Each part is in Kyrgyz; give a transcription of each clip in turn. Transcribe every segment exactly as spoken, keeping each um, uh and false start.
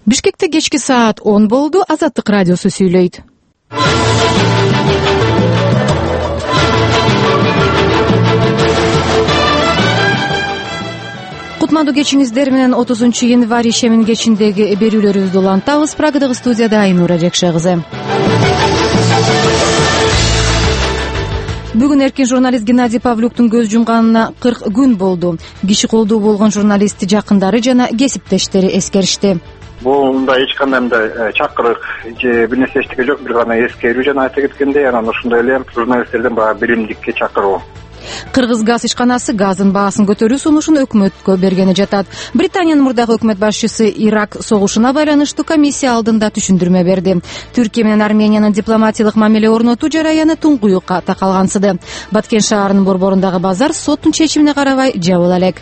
Бишкекте кечки саат он болду. Азаттык радиосу сүйлөйт. Кутмандуу кечиңиздер менен отузунчу январь ишемин кечиндеги берүүлөрүбүздү улантабыз. Прагадагы студияда Айнура Жекше кызы. Бүгүн эркин журналист Геннадий Павлюктун көз жумганына кырк күн болду. Киши колдуу болгон журналистти жакындары жана кесиптештери эскеришти. Бул эч кандай мындай чакырык же бир нерсе эчтеке жок, бир гана эскерүү жана айта кеткендей, анан ошондой эле журналисттерден баягы биримдикке чакыруу. Кыргыз газ ишканасы газдын баасын көтөрүү сунушун өкмөткө бергени жатат. Британиянын мурдагы өкмөт башчысы Ирак согушуна байланыштуу комиссия алдында түшүндүрмө берди. Түркия менен Армениянын дипломатиялык мамиле орнотуу жараяны туңгуюкка такалгансыды. Баткен шаарынын борборундагы базар соттун чечимине карабай жабыла элек.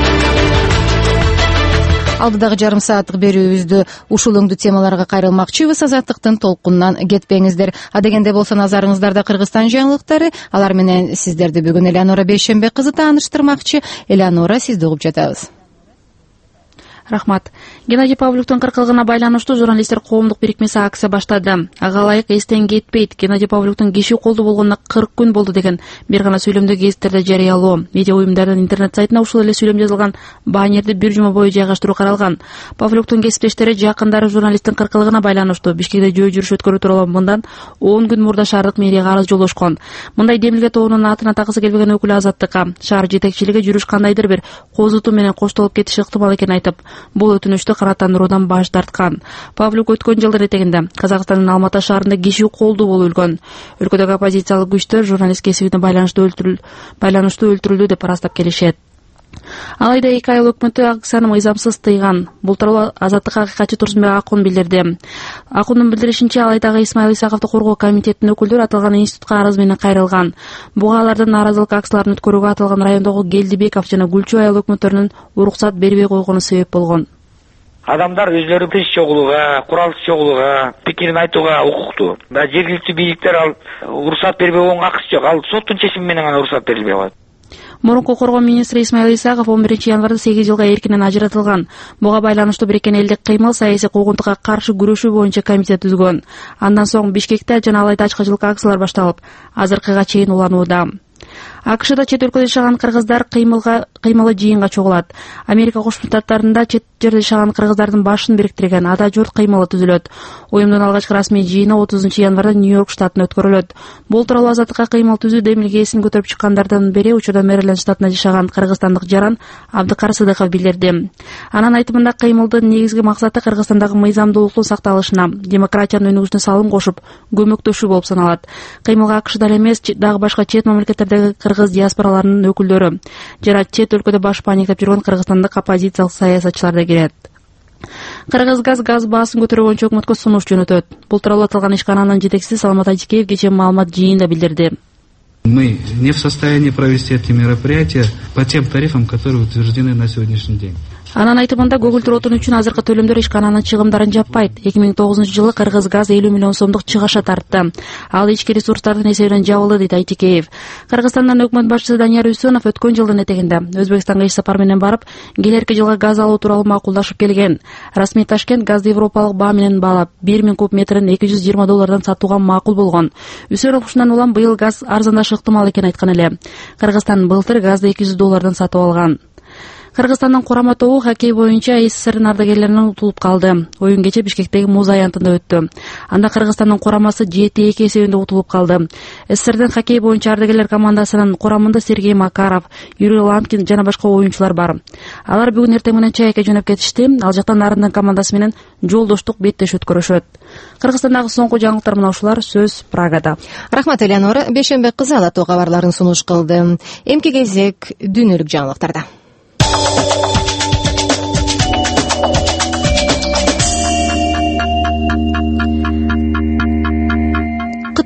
Алдыдагы жарым сааттык берүүбүздү ушул өңдүү темаларга кайрылмакчыбыз. Азаттыктын толкунунан кетпеңиздер. Адегенде болсо назарыңыздарда Кыргызстан жаңылыктары. Алар менен сиздерди бүгүн Элеонора Бейшембек кызы тааныштырмакчы. Элеонора, сизди угуп жатабыз. Рахмат. Геннадий Павлюктун кыркылыгына байланыштуу журналисттер коомдук бирикмеси акция баштады. Ага ылайык эстен кетпейт. Геннадий Павлюктун киши колдуу болгонуна кырк күн болду деген бир гана сүйлөмдү гезиттерде жарыялоо. Медиа уюмдардын интернет сайтына ушул эле сүйлөм жазылган баннерди бир жума бою жайгаштыруу каралган. Павлюктун кесиптештери жакындары журналисттин кыркылыгына байланыштуу Бишкекте жөө жүрүш өткөрүү тууралуу мындан он күн мурда шаардык мэрияга арыз жолдошкон. Мындай демилге тобунун атына такысы келбеген өкүлү Азаттыкка шаар жетекчилиги жүрүш кандайдыр бир козутуу менен коштолуп кетиши ыктымал экенин айтып, бул өтүнүштү канааттандыруудан баш тарткан. Павлюк өткөн жылдын этегинде Казакстандын Алматы шаарында киши колдуу болуп өлгөн. Өлкөдөгү оппозициялык күчтөр журналист кесибине байланыштуу өлтүрүлдү деп арастап келишет. Алайда эки айыл өкмөтү акцияны мыйзамсыз тыйган. Бул тууралуу Азаттыкка акыйкатчы Турсунбек Акун билдирди. Акундун билдиришинче, Алайдагы Исмаил Исаковду коргоо комитетинин өкүлдөрү аталган институтка арыз менен кайрылган. Буга алардын нааразылык акцияларын өткөрүүгө аталган райондогу Келдибеков жана Гүлчү айыл өкмөттөрүнүн уруксат бербей койгону себеп болгон. Адамдар өзлөрү пресс чогулууга, куралсыз чогулууга, пикирин айтууга укуктуу. Да жергиликтүү бийликтер ал уруксат бербей койгонго акысы жок. Ал соттун чечими менен гана уруксат берилбей коет. Мурунку коргоо министри Исмаил Исаков он биринчи январда сегиз жылга эркинен ажыратылган. Буга байланыштуу Бириккен элдик кыймыл саясий куугунтукка каршы күрөшүү боюнча комитет түзгөн. Андан соң Бишкекте жана Алайда ачкычылык акциялар башталып, азыркыга чейин уланууда. АКШда чет өлкөдө жашаган кыргыздар кыймылга кыймылы жыйынга чогулат. Америка Кошмо Штаттарында чет жерде жашаган кыргыздардын башын бириктирген ада журт кыймылы түзүлөт. Уюмдун алгачкы расмий жыйыны отузунчу январда Нью-Йорк штатында өткөрүлөт. Бул тууралуу Азаттыкка кыймыл түзүү демилгесин көтөрүп чыккандардын бири учурда Мэриленд штатында жашаган кыргызстандык жаран Абдыкар Сыдыков билдирди. Анын айтымында кыймылдын негизги максаты Кыргызстандагы мыйзамдуулуктун сакталышына, демократиянын өнүгүшүнө салым кошуп, көмөктөшүү болуп саналат. Кыймылга АКШда эмес, дагы башка чет мамлекеттердеги кыргыз диаспораларынын өкүлдөрү жана чет өлкөдө баш паниктеп жүргөн кыргызстандык оппозициялык саясатчылар да кирет. Кыргызгаз газ баасын көтөрүү боюнча өкмөткө сунуш жөнөтөт. Бул тууралуу аталган ишкананын жетекчиси Саламат Айтикеев кечээ маалымат жыйынында билдирди. Мы не в состоянии провести эти мероприятия по тем тарифам, которые утверждены на сегодняшний день. Анын айтымында көгүлтүр отун үчүн азыркы төлөмдөр ишкананын чыгымдарын жаппайт. эки миң тогузунчу жылы Кыргызгаз элүү миллион сомдук чыгаша тартты. Ал ички ресурстардын эсебинен жабылды, дейт Айтикеев. Кыргызстандын өкмөт башчысы Данияр Үсөнов өткөн жылдын этегинде Өзбекстанга иш сапар менен барып, келерки жылга газ алуу тууралуу макулдашып келген. Расмий Ташкент газды европалык баа менен баалап, бир миң куб метрин эки жүз жыйырма доллардан сатууга макул болгон. Үсөнов ушундан улам быйыл газ арзандашы ыктымал экенин айткан эле. Кыргызстан былтыр газды эки жүз доллардан сатып алган. Кыргызстандын курама тобу хоккей боюнча СССРдин ардагерлеринен утулуп калды. Оюн кече Бишкектеги муз аянтында өттү. Анда Кыргызстандын курамасы жети эки эсебинде утулуп калды. СССРдин хоккей боюнча ардагерлер командасынын курамында Сергей Макаров, Юрий Ланкин жана башка оюнчулар бар. Алар бүгүн эртең менен Чайкаga жөнөп кетишти. Ал жактан Нарындын командасы менен жолдоштук беттеш өткөрүшөт. Кыргызстандагы соңку жаңылыктар мына ушулар. Сөз Прагада. Рахмат, Элеонора Бейшембек кызы Ала Тоо кабарларын сунуш кылды. Эмки кезек дүйнөлүк жаңылыктарда.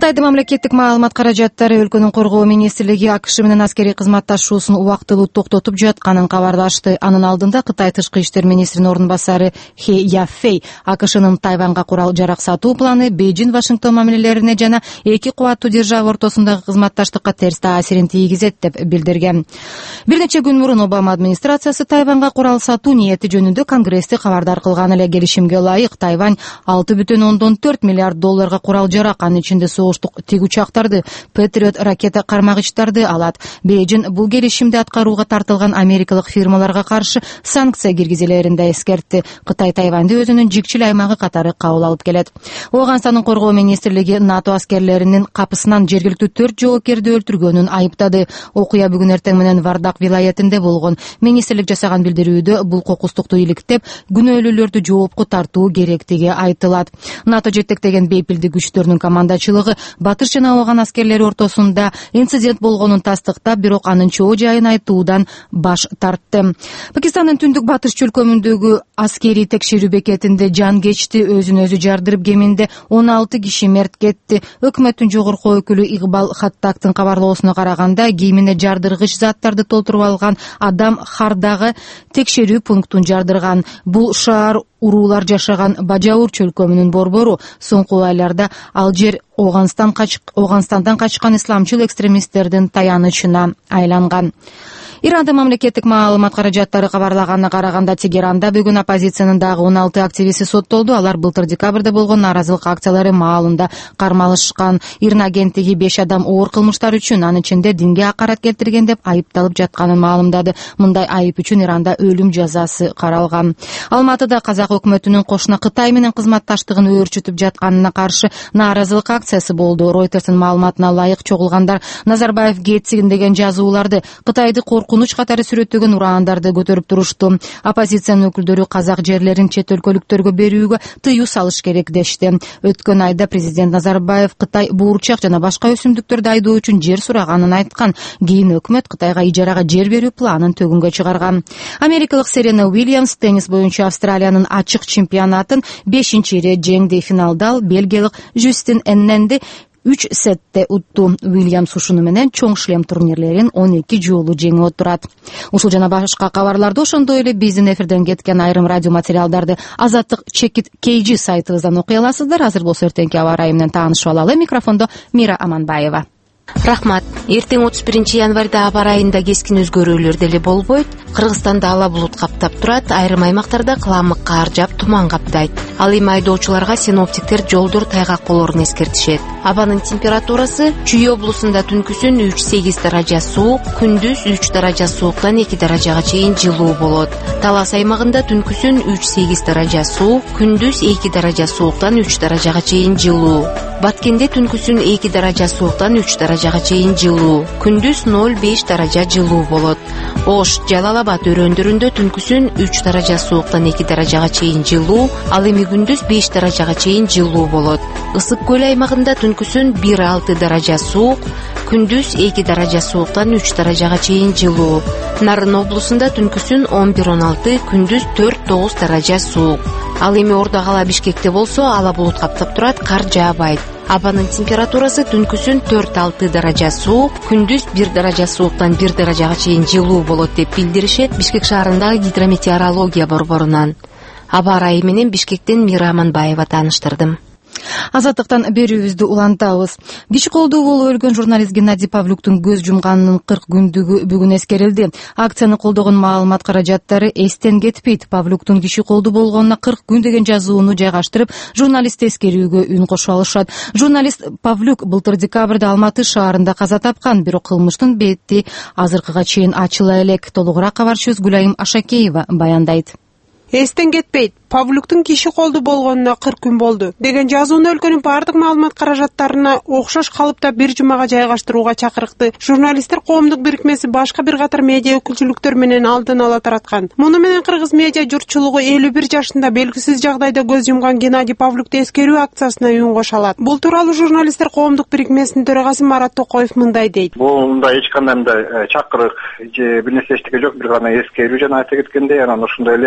Кытайдын мамлекеттик маалымат каражаттары өлкөнүн коргоо министрлиги АКШ менен аскерий кызматташуусун убактылуу токтотуп жатканын кабарлашты. Анын алдында Кытай тышкы иштер министринин орун басары Хе Яфей АКШнын Тайванга курал жарак сатуу планы Бейжин Вашингтон мамилелерине жана эки кубаттуу держава ортосундагы кызматташтыкка терс таасирин тийгизет деп билдирген. Бир нече күн мурун Обама администрациясы Тайванга курал сатуу ниети жөнүндө Конгрессти кабардар кылган эле. Келишимге ылайык Тайвань алты бүтүн ондон төрт миллиард долларга курал жарак, анын ичинде согуштук тиг учактарды, Патриот ракета кармагычтарды алат. Бейжин бул келишимди аткарууга тартылган америкалык фирмаларга каршы санкция киргизилерин да эскертти. Кытай Тайваньды өзүнүн жикчил аймагы катары кабыл алып келет. Оганстандын коргоо министрлиги НАТО аскерлеринин капысынан жергиликтүү төрт жоопкерди өлтүргөнүн айыптады. Окуя бүгүн эртең менен Вардак вилаятында болгон. Министрлик жасаган билдирүүдө бул кокустукту иликтеп, күнөөлүүлөрдү жоопко тартуу керектиги айтылат. НАТО жетектеген бейпилдик күчтөрүнүн командачылыгы батыш жана ооган аскерлери ортосунда инцидент болгонун тастыктап, бирок анын чоо жайын айтуудан баш тартты. Пакистандын түндүк батыш чөлкөмүндөгү аскерий текшерүү бекетинде жан кечти. Өзүн өзү жардырып кеминде он алты киши мерт кетти. Өкмөттүн жогорку өкүлү Игбал Хаттактын кабарлоосуна караганда, кийимине жардыргыч заттарды толтуруп алган адам Хардагы текшерүү пунктун жардырган. Бул шаар уруулар жашаган Бажаур чөлкөмүнүн борбору. Соңку айларда ал жер Оганстан кач... Оганстандан качкан исламчыл экстремисттердин таянычына айланган. Ирандын мамлекеттик маалымат каражаттары кабарлаганына караганда, Тегеранда бүгүн оппозициянын дагы он алты активисти соттолду. Алар былтыр декабрда болгон нааразылык акциялары маалында кармалышкан. Ирн агенттиги беш адам оор кылмыштар үчүн, анын ичинде динге акарат келтирген деп айыпталып жатканын маалымдады. Мындай айып үчүн Иранда өлүм жазасы каралган. Алматыда казак өкмөтүнүн кошуна Кытай менен кызматташтыгын өөрчүтүп жатканына каршы нааразылык акциясы болду. Ройтерстин маалыматына ылайык, чогулгандар Назарбаев кетсин деген жазууларды, Кытайды коркунуч катары сүрөттөгөн ураандарды көтөрүп турушту. Оппозициянын өкүлдөрү казак жерлерин чет өлкөлүктөргө берүүгө тыюу салыш керек дешти. Өткөн айда президент Назарбаев Кытай буурчак жана башка өсүмдүктөрдү айдоо үчүн жер сураганын айткан. Кийин өкмөт Кытайга ижарага жер берүү планын төгүнгө чыгарган. Америкалык Серена Уильямс теннис боюнча Австралиянын ачык чемпионатын бешинчи ирет жеңди. Финалда ал бельгиялык Жюстин Энненди үч сетте утту. Уильямс ушуну менен чоң шлем турнирлерин он эки жолу жеңип отурат. Ушул жана башка кабарларды, ошондой эле биздин эфирден кеткен айрым радио материалдарды Азаттык Чекит Кейжи сайтыбыздан окуй аласыздар. Азыр болсо эртеңки аба ырайы менен таанышып алалы. Микрофондо Мира Аманбаева. Рахмат. Эртең отуз биринчи январда аба ырайында кескин өзгөрүүлөр деле болбойт. Кыргызстанда ала булут каптап турат, айрым аймактарда кыламык каар жаап туман каптайт. Ал эми айдоочуларга синоптиктер жолдор тайгак болоорун эскертишет. Абанын температурасы Чүй облусунда түнкүсүн үч сегиз даража суук, күндүз үч даража сууктан эки даражага чейин жылуу болот. Талас аймагында түнкүсүн үч сегиз даража суук, күндүз эки даража сууктан үч даражага чейин жылуу. Баткенде түнкүсүн эки даража сууктан үч даражага чейин жылуу, күндүз ноль беш даража жылуу болот. Ош, Жалалабад өрөөндөрүндө түнкүсүн үч даража сууктан эки даражага чейин жылуу, ал эми күндүз беш даражага чейин жылуу болот. Ысык көл аймагында түнкүсүн бир алты даража суук, күндүз эки даража сууктан үч даражага чейин жылуу. Нарын облусунда түнкүсүн он бир он алты, күндүз төрт тогуз даража суук. Ал эми Ордо кала Бишкекте болсо ала булут каптап турат, кар жаабайт. Абанын температурасы түнкүсүн төрт алты даража суук, күндүз бир даража сууктан бир даражага чейин жылуу болот деп билдиришет Бишкек шаарындагы гидрометеорология борборунан. Аба ырайы менен Бишкектен Мира Аманбаева тааныштырдым. Азаттыктан берүүбүздү улантабыз. Киши колдуу болуп өлгөн журналист Геннадий Павлюктун көз жумганынын кырк күндүгү бүгүн эскерилди. Акцияны колдогон маалымат каражаттары эстен кетпейт. Павлюктун киши колдуу болгонуна кырк күн деген жазууну жайгаштырып, журналист эскерүүгө үн кошо алышат. Журналист Павлюк былтыр декабрда Алматы шаарында каза тапкан, бирок кылмыштын бети азыркыга чейин ачыла элек. Толугураак кабарчыбыз Гүлайым Ашакеева баяндайт. Эстен кетпейт. Павлюктун киши колдуу болгонуна кырк күн болду деген жазууну өлкөнүн бардык маалымат каражаттарына окшош калыпта бир жумага жайгаштырууга чакырыкты. Журналисттер коомдук бирикмеси башка бир катар медиа өкүлчүлүктөр менен алдын ала тараткан. Муну менен кыргыз медиа журтчулугу элүү бир жашында белгисиз жагдайда көз жумган Геннадий Павлюкту эскерүү акциясына үн кошо алат. Бул тууралуу журналисттер коомдук бирикмесинин төрагасы Марат Токоев мындай дейт. Бул мындай эч кандай чакырык же бир нерсе эчтеке жок, бир гана эскерүү жана айта кеткендей, анан ошондой эле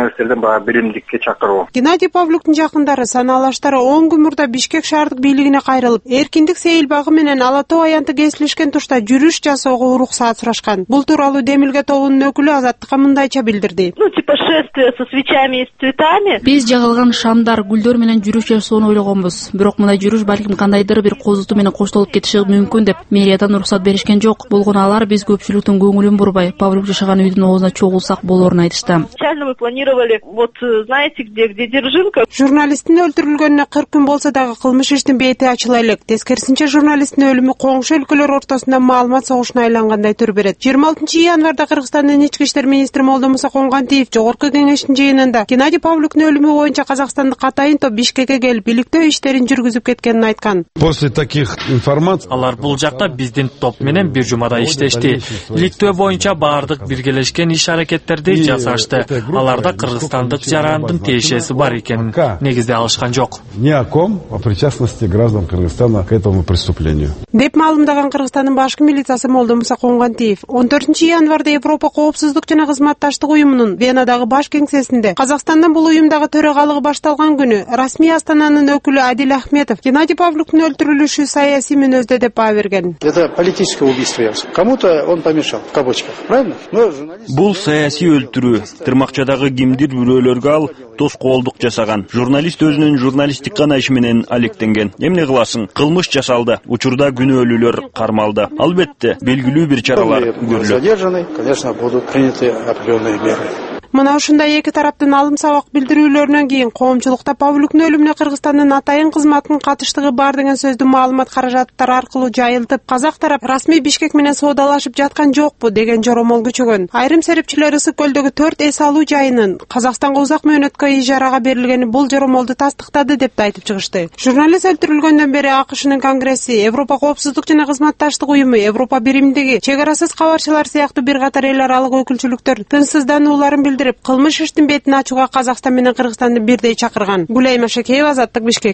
журналисттердин баягы биримдикке чакыруу. Геннадий Павлюктун жакындары санаалаштары он күн мурда Бишкек шаардык бийлигине кайрылып, Эркиндик сейил багы менен Ала Тоо аянты кесилишкен тушта жүрүш жасоого уруксаат сурашкан. Бул тууралуу Демилге тобунун өкүлү Азаттыкка мындайча билдирди. Ну, типа шествие со свечами и с цветами. Биз жагылган шамдар, гүлдөр менен жүрүш жасоону ойлогонбуз. Бирок мындай жүрүш балким кандайдыр бир козуту менен коштолуп кетиши мүмкүн деп мэриядан уруксат беришкен жок. Болгону алар биз көпчүлүктүн көңүлүн бурбай, Павлюк жашаган үйдүн оозуна чогулсак болоорун айтышты. Изначально мы планировали, вот знаете, где где Держинка. Журналисттин өлтүрүлгөнүнө кырк күн болсо дагы кылмыш иштин бети ачыла элек. Тескерисинче журналисттин өлүмү коңшу өлкөлөр ортосунда маалымат согушуна айлангандай түр берет. жыйырма алтынчы январда Кыргызстандын ички иштер министри Молдомуса Коңгантиев жогорку кеңештин жыйынында Геннадий Павлюктун өлүмү боюнча Казакстандык Катайын топ Бишкекке келип бийликтөө иштерин жүргүзүп кеткенин айткан. После таких информаций алар бул жакта биздин топ менен бир жумада иштешти. Бийликтөө боюнча баардык биргелешкен иш-аракеттерди жасашты. Аларда кыргызстандык жарандын тиешеси бар экенин негизде алышкан жок. Ни о ком о причастности граждан Кыргызстана к этому преступлению. Деп маалымдаган Кыргызстандын башкы милициясы Молдомуса Коңгантиев он төртүнчү январда Европа коопсуздук жана кызматташтык уюмунун Венадагы баш кеңсесинде Казакстандан бул уюмдагы төрагалыгы башталган күнү расмий Астананын өкүлү Адил Ахметов Геннадий Павлюктун өлтүрүлүшү саясий мүнөздө деп баа берген. Это политическое убийство. Кому-то он помешал, в кавычках, правильно? Бул саясий өлтүрүү. Тырмакчадагы кимдир бирөөлөргө ал тоскоолдук жасаган. Журналист өзүнүн журналисттик кана иши менен алектенген. Эмне кыласың? Кылмыш жасалды. Учурда күнөөлүүлөр кармалды. Албетте, белгилүү бир чаралар көрүлөт. Задержанный, конечно, будут приняты определенные меры. Мына ушундай эки тараптын алым сабак билдирүүлөрүнөн кийин коомчулукта Павлюктун өлүмүнө Кыргызстандын атайын кызматынын катыштыгы бар деген сөздү маалымат каражаттар аркылуу жайылтып, казак тарап расмий Бишкек менен соодалашып жаткан жокпу деген жоромол күчөгөн. Айрым серепчилер Ысык көлдөгү төрт эс алуу жайынын Казакстанга узак мөөнөткө ижарага берилгени бул жоромолду тастыктады деп да айтып чыгышты. Журналист өлтүрүлгөндөн бери АКШнын Конгресси, Европа коопсуздук жана кызматташтык уюму, Европа биримдиги, чек арасыз кабарчылар сыяктуу бир катар эл аралык өкүлчүлүктөр тынчсызданууларын билдирип, кылмыш иштин бетин ачууга Казакстан менен Кыргызстанды бирдей чакырган. Гүлайым Ашакеева, Азаттык, Бишкек.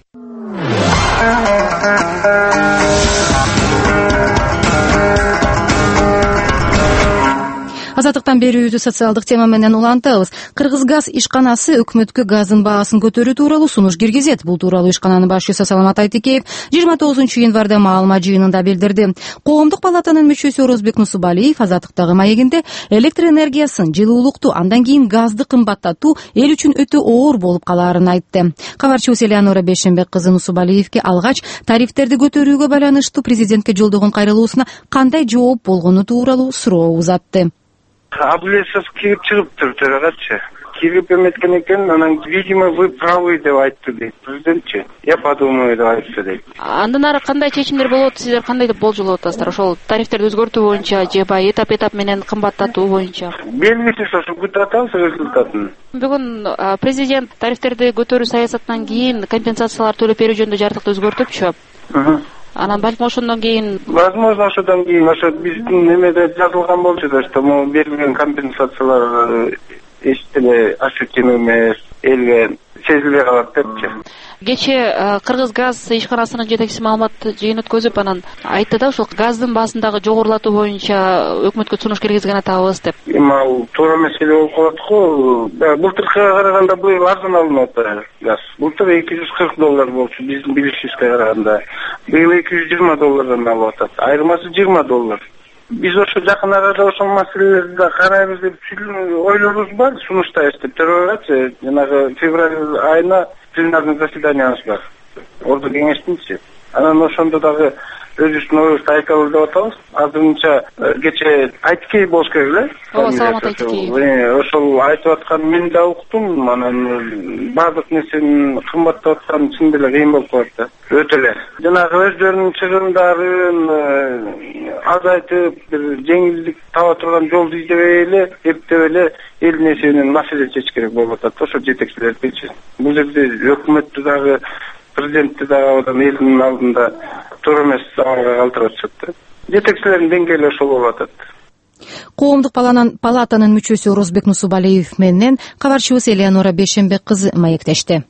Азаттыктан берүүбүздү социалдык тема менен улантабыз. Кыргызгаз ишканасы өкмөткө газдын баасын көтөрүү тууралуу сунуш киргизет. Бул тууралуу ишкананын башчысы Саламат Айтекеев жыйырма тогузунчу январда маалымат жыйынында билдирди. Коомдук палатанын мүчөсү Орозбек Нусубалиев Азаттыктагы маегинде электр энергиясын, жылуулукту, андан кийин газды кымбаттатуу эл үчүн өтө оор болуп калаарын айтты. Кабарчыбыз Элеонора Бейшембек кызы Нусубалиевке алгач тарифтерди көтөрүүгө байланыштуу президентке жолдогон кайрылуусуна кандай жооп болгону тууралуу суроо узатты. Аблесов кирип чыгыптыр төрагачы. Кирип эметкен экен, анан видимо вы правы деп айтты дейт президентчи. Я подумаю деп айтты дейт. Андан ары кандай чечимдер болот, сиздер кандай деп болжолоп атасыздар? Ошол тарифтерди өзгөртүү боюнча же баягы этап-этап менен кымбаттатуу боюнча? Белгисиз ошо күтүп атабыз результатын. Бүгүн президент тарифтерди көтөрүү саясатынан кийин компенсациялар төлөп берүү жөнүндө жартыкты өзгөртүпчү. Анан балким ошондон кийин возможно ошондон кийин ошо биздин немеде жазылган болчу да, что могу берилген компенсациялар эч деле ощутимый эмес, элге сезилбей калат депчи. Кечээ Кыргызгаз ишканасынын жетекчиси маалымат жыйын өткөзүп анан айтты да, ошол газдын баасындагы жогорулатуу боюнча өкмөткө сунуш киргизген атабыз деп. Эми ал туура маселе болуп калат го. Былтыркыга караганда быйыл арзан алынып атат газ. Былтыр эки жүз кырк доллар болчу биздин билишибизге караганда. Быйыл эки жүз жыйырма доллардан алып атат. Айырмасы жыйырма доллар. Биз ошо жакын арада ошол маселелерди да карайбыз деп ойлорубуз бар, сунуштайбыз деп төрөгачы. Жанагы февраль айына пленарный заседаниябыз бар. Орду кеңештинчи. Анан ошондо дагы өзүбүздүн оюбузду айткалы деп атабыз. Азырынча кечээ Айтекеев болуш керек эле. Ооба, Саламат Айтекеев. Ошол айтып аткан мен да уктум. Анан баардык нерсенин кымбаттап атканы чын деле кыйын болуп калат да. Өтө эле. Жанагы өздөрүнүн чыгымдарын азайтып, бир жеңилдик таба турган жолду издебей эле, эптеп эле элдин эсебинен маселе чечиш керек болуп атат. Ошо жетекчилердичи. Бул жерде өкмөттү дагы, президентти дагы одан элдин алдында туура эмес абалга калтырып атышат да. Жетекчилердин деңгээли ошол болуп атат. Коомдук палатанын мүчөсү Орозбек Нусубалиев менен кабарчыбыз Элеонора Бейшембек кызы маектешти.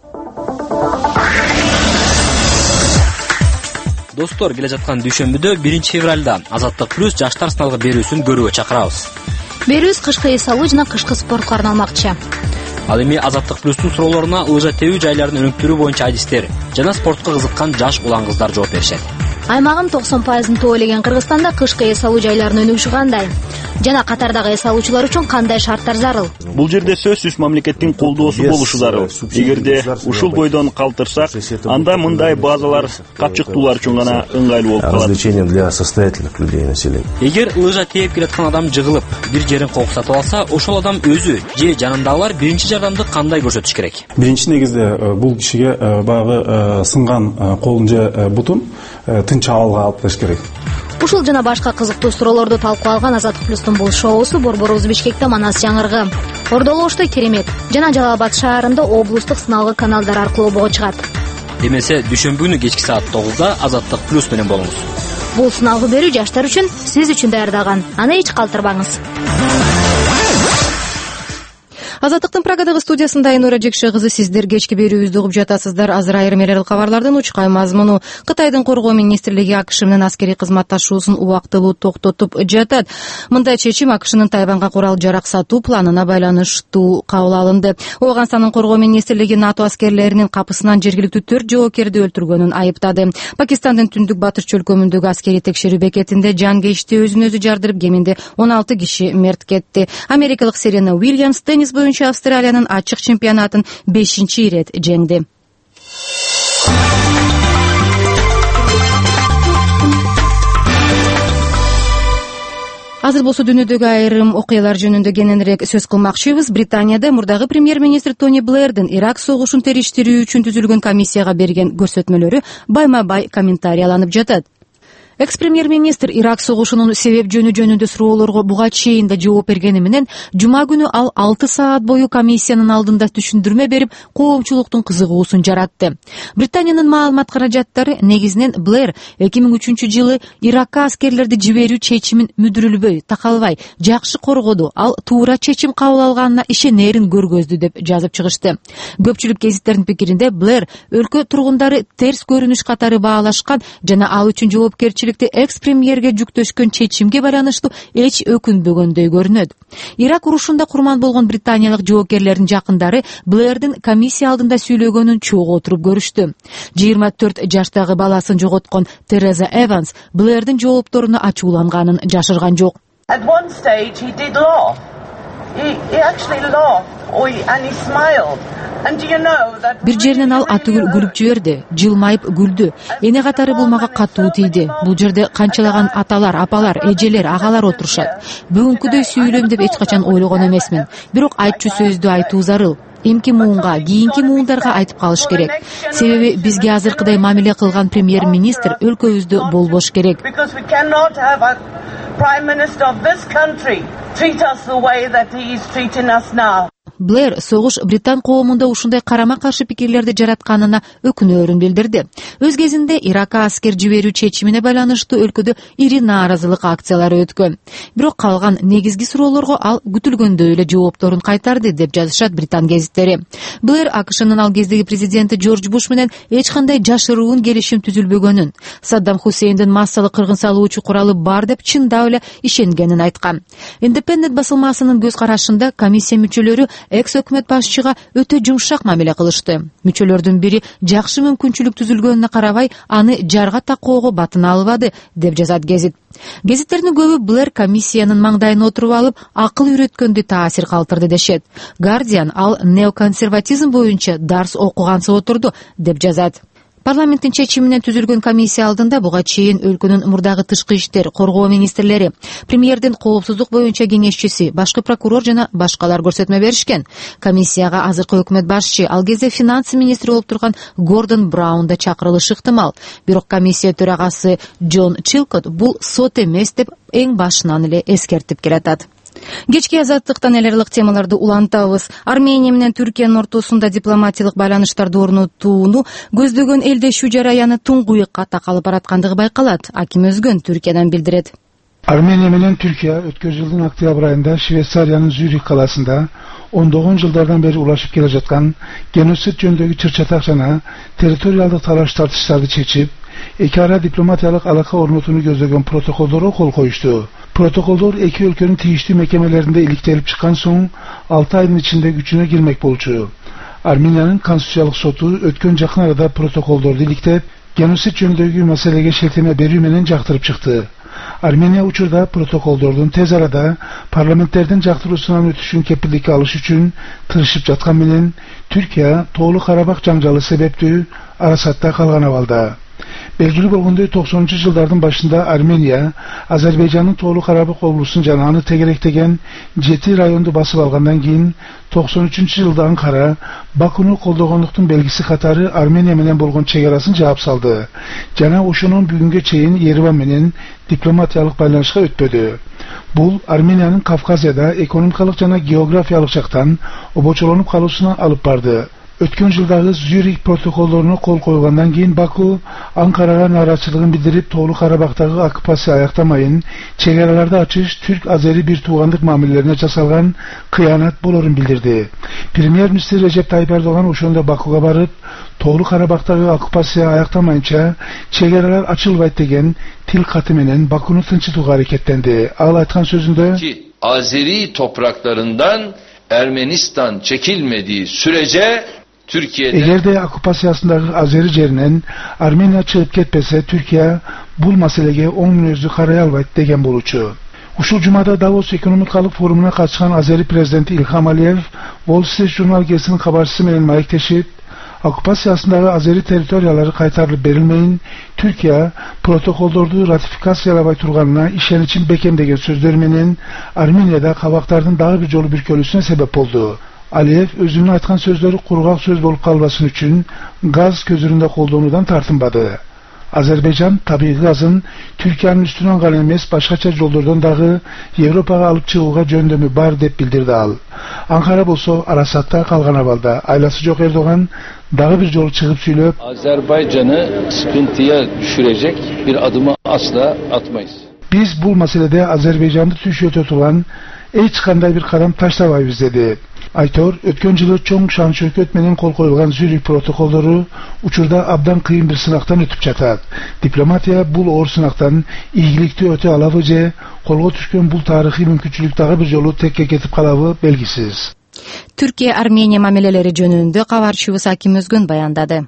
Достор, келе жаткан дүйшөмбүдө биринчи февралда Азаттык плюс жаштар сыналгы берүүсүн көрүүгө чакырабыз. Берүүбүз кышкы эс алуу жана кышкы спорткаларын алмакчы. Ал эми Азаттык плюстун суроолоруна лыжа тебүү жайларын өнүктүрүү боюнча адистер жана спортко кызыккан жаш улан кыздар жооп беришет. Аймагын токсон пайызын тоо элеген Кыргызстанда кышкы эс алуу жайларынын өнүгүшү кандай? Жана катардагы эс алуучулар үчүн кандай шарттар зарыл? Бул жерде сөзсүз мамлекеттин колдоосу болушу зарыл. Эгерде ушул бойдон калтырсак, анда мындай базалар капчыктуулар үчүн гана ыңгайлуу болуп калат. Развлечение для состоятельных людей населения. Эгер лыжа тээп келаткан адам жыгылып, бир жерин коксатып алса, ошол адам өзү же жанындагылар биринчи жардамды кандай көрсөтүш керек? Биринчи негизде бул кишиге баягы сынган колун же бутун тынч абалга алып бериш керек. Ушул жана башка кызыктуу суроолорду талкуулап алган Азаттык плюстун бул шоусу борборубуз Бишкекте Манас жаңырыгы, Ордолу Оштой Керемет жана Жалал Абад шаарында облустук сыналгы каналдар аркылуу обого чыгат. Демесе дүйшөмбү күнү кечки саат тогузда Азаттык плюс менен болуңуз. Бул сыналгы берүү жаштар үчүн, сиз үчүн даярдаган. Аны эч калтырбаңыз. Азаттыктын Прагадагы студиясында Айнура Жекше кызы, сиздер кечки берүүбүздү угуп жатасыздар. Азыр айрым эл кабарлардын учкай мазмуну. Кытайдын коргоо министрлиги АКШ менен аскерий кызматташуусун убактылуу токтотуп жатат. Мындай чечим АКШнын Тайванга курал жарак сатуу планына байланыштуу кабыл алынды. Ооганстандын коргоо министрлиги НАТО аскерлеринин капысынан жергиликтүү төрт жоокерди өлтүргөнүн айыптады. Пакистандын түндүк батыш чөлкөмүндөгү аскерий текшерүү бекетинде жангейишти өзүн өзү жардырып, кеминде он алты киши мерт кетти. Америкалык Серена Уильямс теннис боюнча Австралиянын ачык чемпионатын бешинчи ирет жеңди. Азыр болсо дүйнөдөгү айрым окуялар жөнүндө кененирээк сөз кылмакчыбыз. Британияда мурдагы премьер-министр Тони Блэрдин Ирак согушун териштирүү үчүн түзүлгөн комиссияга берген көрсөтмөлөрү байма-бай комментарияланып жатат. Экс-премьер-министр Ирак согушунун себеп жөнү жөнүндө суроолорго буга чейин да жооп бергени менен, жума күнү ал алты саат бою комиссиянын алдында түшүндүрмө берип, коомчулуктун кызыгуусун жаратты. Британиянын маалымат каражаттары негизинен Блэр эки миң үчүнчү жылы Иракка аскерлерди жиберүү чечимин мүдүрүлбөй, такалбай, жакшы коргоду, ал туура чечим кабыл алганына ишенерин көргөздү деп жазып чыгышты. Көпчүлүк гезиттердин пикиринде Блэр өлкө тургундары терс көрүнүш катары баалашкан жана ал үчүн жоопкерчилик экс-премьерге жүктөшкөн чечимге байланыштуу эч өкүнбөгөндөй көрүнөт. Ирак урушунда курман болгон британиялык жоокерлердин жакындары Блэрдин комиссия алдында сүйлөгөнүн чогуу отуруп көрүштү. жыйырма төрт жаштагы баласын жоготкон Тереза Эванс Блэрдин жоопторуна ачууланганын жашырган жок. At one stage he did laugh. He, he actually laughed and he smiled. Бир жеринен ал атүгүл күлүп жиберди, жылмайып күлдү. Эне катары бул мага катуу тийди. Бул жерде канчалаган аталар, апалар, эжелер, агалар отурушат. Бүгүнкүдөй сүйлөм деп эч качан ойлогон эмесмин. Бирок айтчу сөздү айтуу зарыл. Эмки муунга, кийинки муундарга айтып калыш керек. Себеби бизге азыркыдай мамиле кылган премьер-министр өлкөбүздө болбош керек. Блэр согуш Британ коомунда ушундай карама-каршы пикирлерди жаратканына өкүнөөрүн билдирди. Өз кезинде Иракка аскер жиберүү чечимине байланыштуу өлкөдө ири нааразылык акциялары өткөн. Бирок калган негизги суроолорго ал күтүлгөндөй эле жоопторун кайтарды деп жазышат Британ гезиттери. Блэр АКШнын ал кездеги президенти Джордж Буш менен эч кандай жашыруун келишим түзүлбөгөнүн, Саддам Хусейндин массалык кыргын салуучу куралы бар деп чындап эле ишенгенин айткан. Independent басылмасынын көз карашында комиссия мүчөлөрү экс-өкмөт башчыга өтө жумшак мамиле кылышты. Мүчөлөрдүн бири жакшы мүмкүнчүлүк түзүлгөнүнө карабай, аны жарга такоого батына албады деп жазат гезит. Гезиттердин көбү Блэр комиссиянын маңдайына отуруп алып, акыл үйрөткөндөй таасир калтырды дешет. Guardian ал неоконсерватизм боюнча дарс окугансып отурду деп жазат. Парламенттин чечиминен түзүлгөн комиссия алдында буга чейин өлкөнүн мурдагы тышкы иштер, коргоо министрлери, премьердин коопсуздук боюнча кеңешчиси, башкы прокурор жана башкалар көрсөтмө беришкен. Комиссияга азыркы өкмөт башчы, ал кезде финансы министри болуп турган Гордон Браун да чакырылышы ыктымал. Бирок комиссия төрагасы Джон Чилкот бул сот эмес деп эң башынан эле эскертип келатат. Кечки азаттыктан эл аралык темаларды улантабыз. Армения менен Түркиянын ортосунда дипломатиялык байланыштарды орнотууну көздөгөн элдешүү жараяны туңгуюкка такалып бараткандыгы байкалат. Аким Өзгөн Түркиядан билдирет. Армения менен Түркия өткөн жылдын октябрь айында Швейцариянын Зюрих каласында ондогон жылдардан бери улашып келе жаткан геноцид жөнүндөгү чыр-чатак жана территориалдык талаш тартыштарды чечип, эки ара дипломатиялык алака орнотууну көздөгөн протоколдорго кол коюшту. Protokollar iki ülkenin tiyişli mehkemelerinde iliştirilip çıkan son altı ayın içinde gücüne girmek bolçu. Armeniyanın konstitusiyalık sotu ötkön jakın arada protokollar dilikte genosit yönündeki meselege şelteme berümenen jaktırıp çıktı. Armeniya uçurda protokollardan tez arada parlamentlerden jaktırısunan ötüşün kepillik alış üçün tırışıp jatkan menen Türkiye Toğlu Karabak janjalı sebepti arasatda kalgan avalda. Belgili bolgunday toksonuncu жылдардын başında Armeniya, Azerbaycan'ın Toğlu Karabak oblusunun janağını tegerektegen Jeti rayondu basıp algandan keyin tokson üçüncü жылda Ankara, Baku'nu koldogonluktun belgisi katarı Armeniya menen bolgon çegaraсын jap saldı. Jana oşunun bugünkü çeyin Yerevan menen diplomatiyalık baylanışka ötpödü. Bul Armeniyanın Kafkasya'da ekonomikalik jana geografiyalık jaktan oboçolonуп kalusuna alıp bardı. Ötkön жылдагы Zürich protokollarına kol koygandan keyin Baku, Ankara'ya naraçılığın bildirip Toğlu Karabak'tagı okupasiya ayaktamayın, çegaralarda açış Türk-Azeri bir tuğanlık mamillerine jasalgan kıyanat bolorun bildirdi. Premier Minister Recep Tayyip Erdoğan oşonda Baku'ga barıp, Toğlu Karabak'tagı okupasiya ayaktamayınca çegaralar açılbayt degen til katı menen Baku'nu tınçıtuğa hareketlendi. Al aytkan sözünde ki Azeri topraklarından Ermenistan çekilmediği sürece Türkiye'de eğer de okupasiyasındaki Azeri cerinen Armeniya çıkıp ketpese Türkiye bul meselege on özü karaya albayt degen boluçu. Uşul cumada Davos Ekonomikalık Forumuna katışan Azeri Prezidenti İlham Aliyev, Wall Street Journal gezisinin kabarcısı menen maekleşip, okupasiyasındaki Azeri teritoriyaları kaytarılıp berilmeyin, Türkiye protokoldordu ratifikasiyalabay turganına işen için bekem degen sözler menen Armeniyada kabaktardan daha bir jolu bir kölüsüne sebep oldu. Aliyev özünün aytkan sözleri kurgak söz bolup kalmasın üçün gaz közüründe koldonudan tartınbadı. Azerbaycan tabii gazın Türkiye'nin üstünden kalan emes başkaça yollardan dağı Avrupa'ya alıp çıkığa jöndömü bar dep bildirdi al. Ankara bolsa arasatta kalgan avalda. Aylası jok Erdoğan dağı bir yol çıkıp söyleyip Azerbaycan'ı sıkıntıya düşürecek bir adımı asla atmayız. Biz bu meselede Azerbaycan'da tüşüye tutulan ey çıkanday bir kadam taşlamayız dedi. Aytor, ötkön жылы çoğun şan şöket menen kol koyulgan Zürich protokolları uçurda abdan kıyın bir sınaktan ötüp çatat. Diplomatiya bul or sınaktan ilgilikti öte alavı je, kolga düşkön bul tarihi mümkünçülüktagi bir jolu tekke ketip kalavı belgisiz. Türkiye-Armeniya mameleleri jönündө kabarчыбыз Аким Өзгөн баяндады.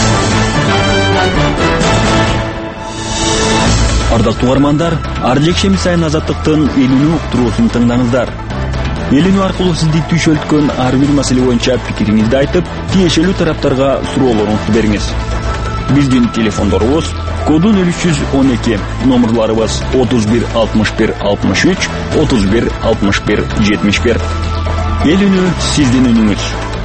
Ардактуу угармандар, ар жекшемби сайын Азаттыктын элүүнү уктуруусун тыңдаңыздар. Элүүнү аркылуу сизди түйшөлткөн ар бир маселе боюнча пикириңизди айтып, тиешелүү тараптарга суроолоруңузду бериңиз. Биздин телефондорубуз коду нөл үч жүз он эки, номерларыбыз отуз бир алтымыш бир алтымыш үч, отуз бир алтымыш бир жетимиш бир. Элүүнү сиздин үнүңүз.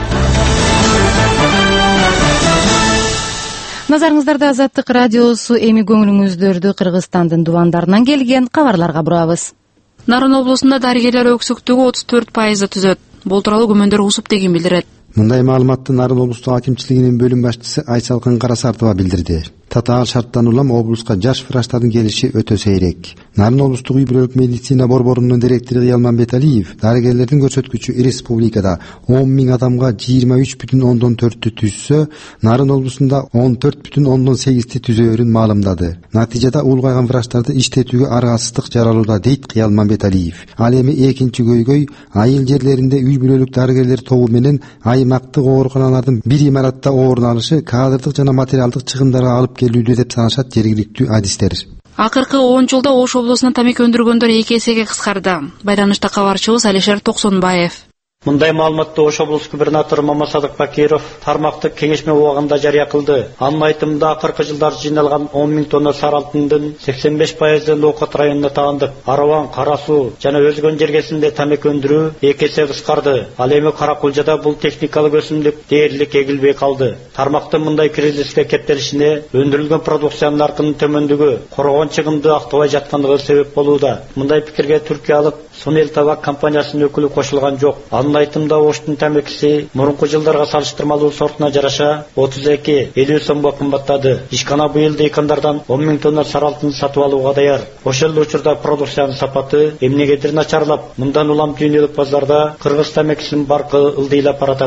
Назарыңыздарда Азаттык радиосу эми көңүлүңүздөрдү Кыргызстандын дубандарынан келген кабарларга бурабыз. Нарын облусунда дарыгерлер өксүктүгү отуз төрт пайызды түзөт. Бул тууралуу күмөндөр усуп деген билдирет. Мындай маалыматты Нарын облустук акимчилигинин бөлүм башчысы Айсалкын Карасартова билдирди. Татаал шарттан улам облуска жаш врачтардын келиши өтө сейрек. Нарын облустук үй бүлөлүк медицина борборунун директору Ялманбет Алиев дарыгерлердин көрсөткүчү республикада он миң адамга жыйырма үч бүтүн ондон төрттү түзсө, Нарын облусунда он төрт бүтүн ондон сегизди түзөөрүн маалымдады. Натыйжада улгайган врачтарды иштетүүгө аргасыздык жаралууда дейт Ялманбет Алиев. Ал эми экинчи көйгөй айыл жерлеринде үй бүлөлүк дарыгерлер тобу менен аймактык ооруканалардын бир имаратта орун алышы кадрдык жана материалдык чыгымдарга алып келүүдө деп санашат жергиликтүү адистер. Акыркы он жылда Ош облусунда тамеки өндүргөндөр эки эсеге кыскарды. Байланышта кабарчыбыз Алишер Токсонбаев. Мындай маалыматты Ош облус губернатору Мамасадык Бакиров тармактык кеңешме убагында жарыя кылды. Анын айтымында акыркы жылдары жыйналган он миң тонна сары алтындын сексен беш пайызын Лоокот районуна таандык. Араван, Кара Суу жана өзгөн жергесинде тамеки өндүрүү эки эсе кыскарды. Ал эми Каракулжада бул техникалык өсүмдүк дээрлик эгилбей калды. Тармактын мындай кризиске кептелишине өндүрүлгөн продукциянын наркынын төмөндүгү, коргон чыгымды актабай жаткандыгы себеп болууда. Мындай пикирге түркиялык Сонел Табак компаниясынын өкүлү кошулган жок. Анын айтымда Оштун тамекиси мурунку жылдарга салыштырмалуу сортуна жараша отуз эки элүү сомго кымбаттады. Ишкана быйыл дыйкандардан он миң тонна сары алтын сатып алууга даяр. Ошол учурда продукциянын сапаты эмнегедир начарлап, мындан улам дүйнөлүк базарда Кыргыз тамекисинин баркы ылдыйлап баратат.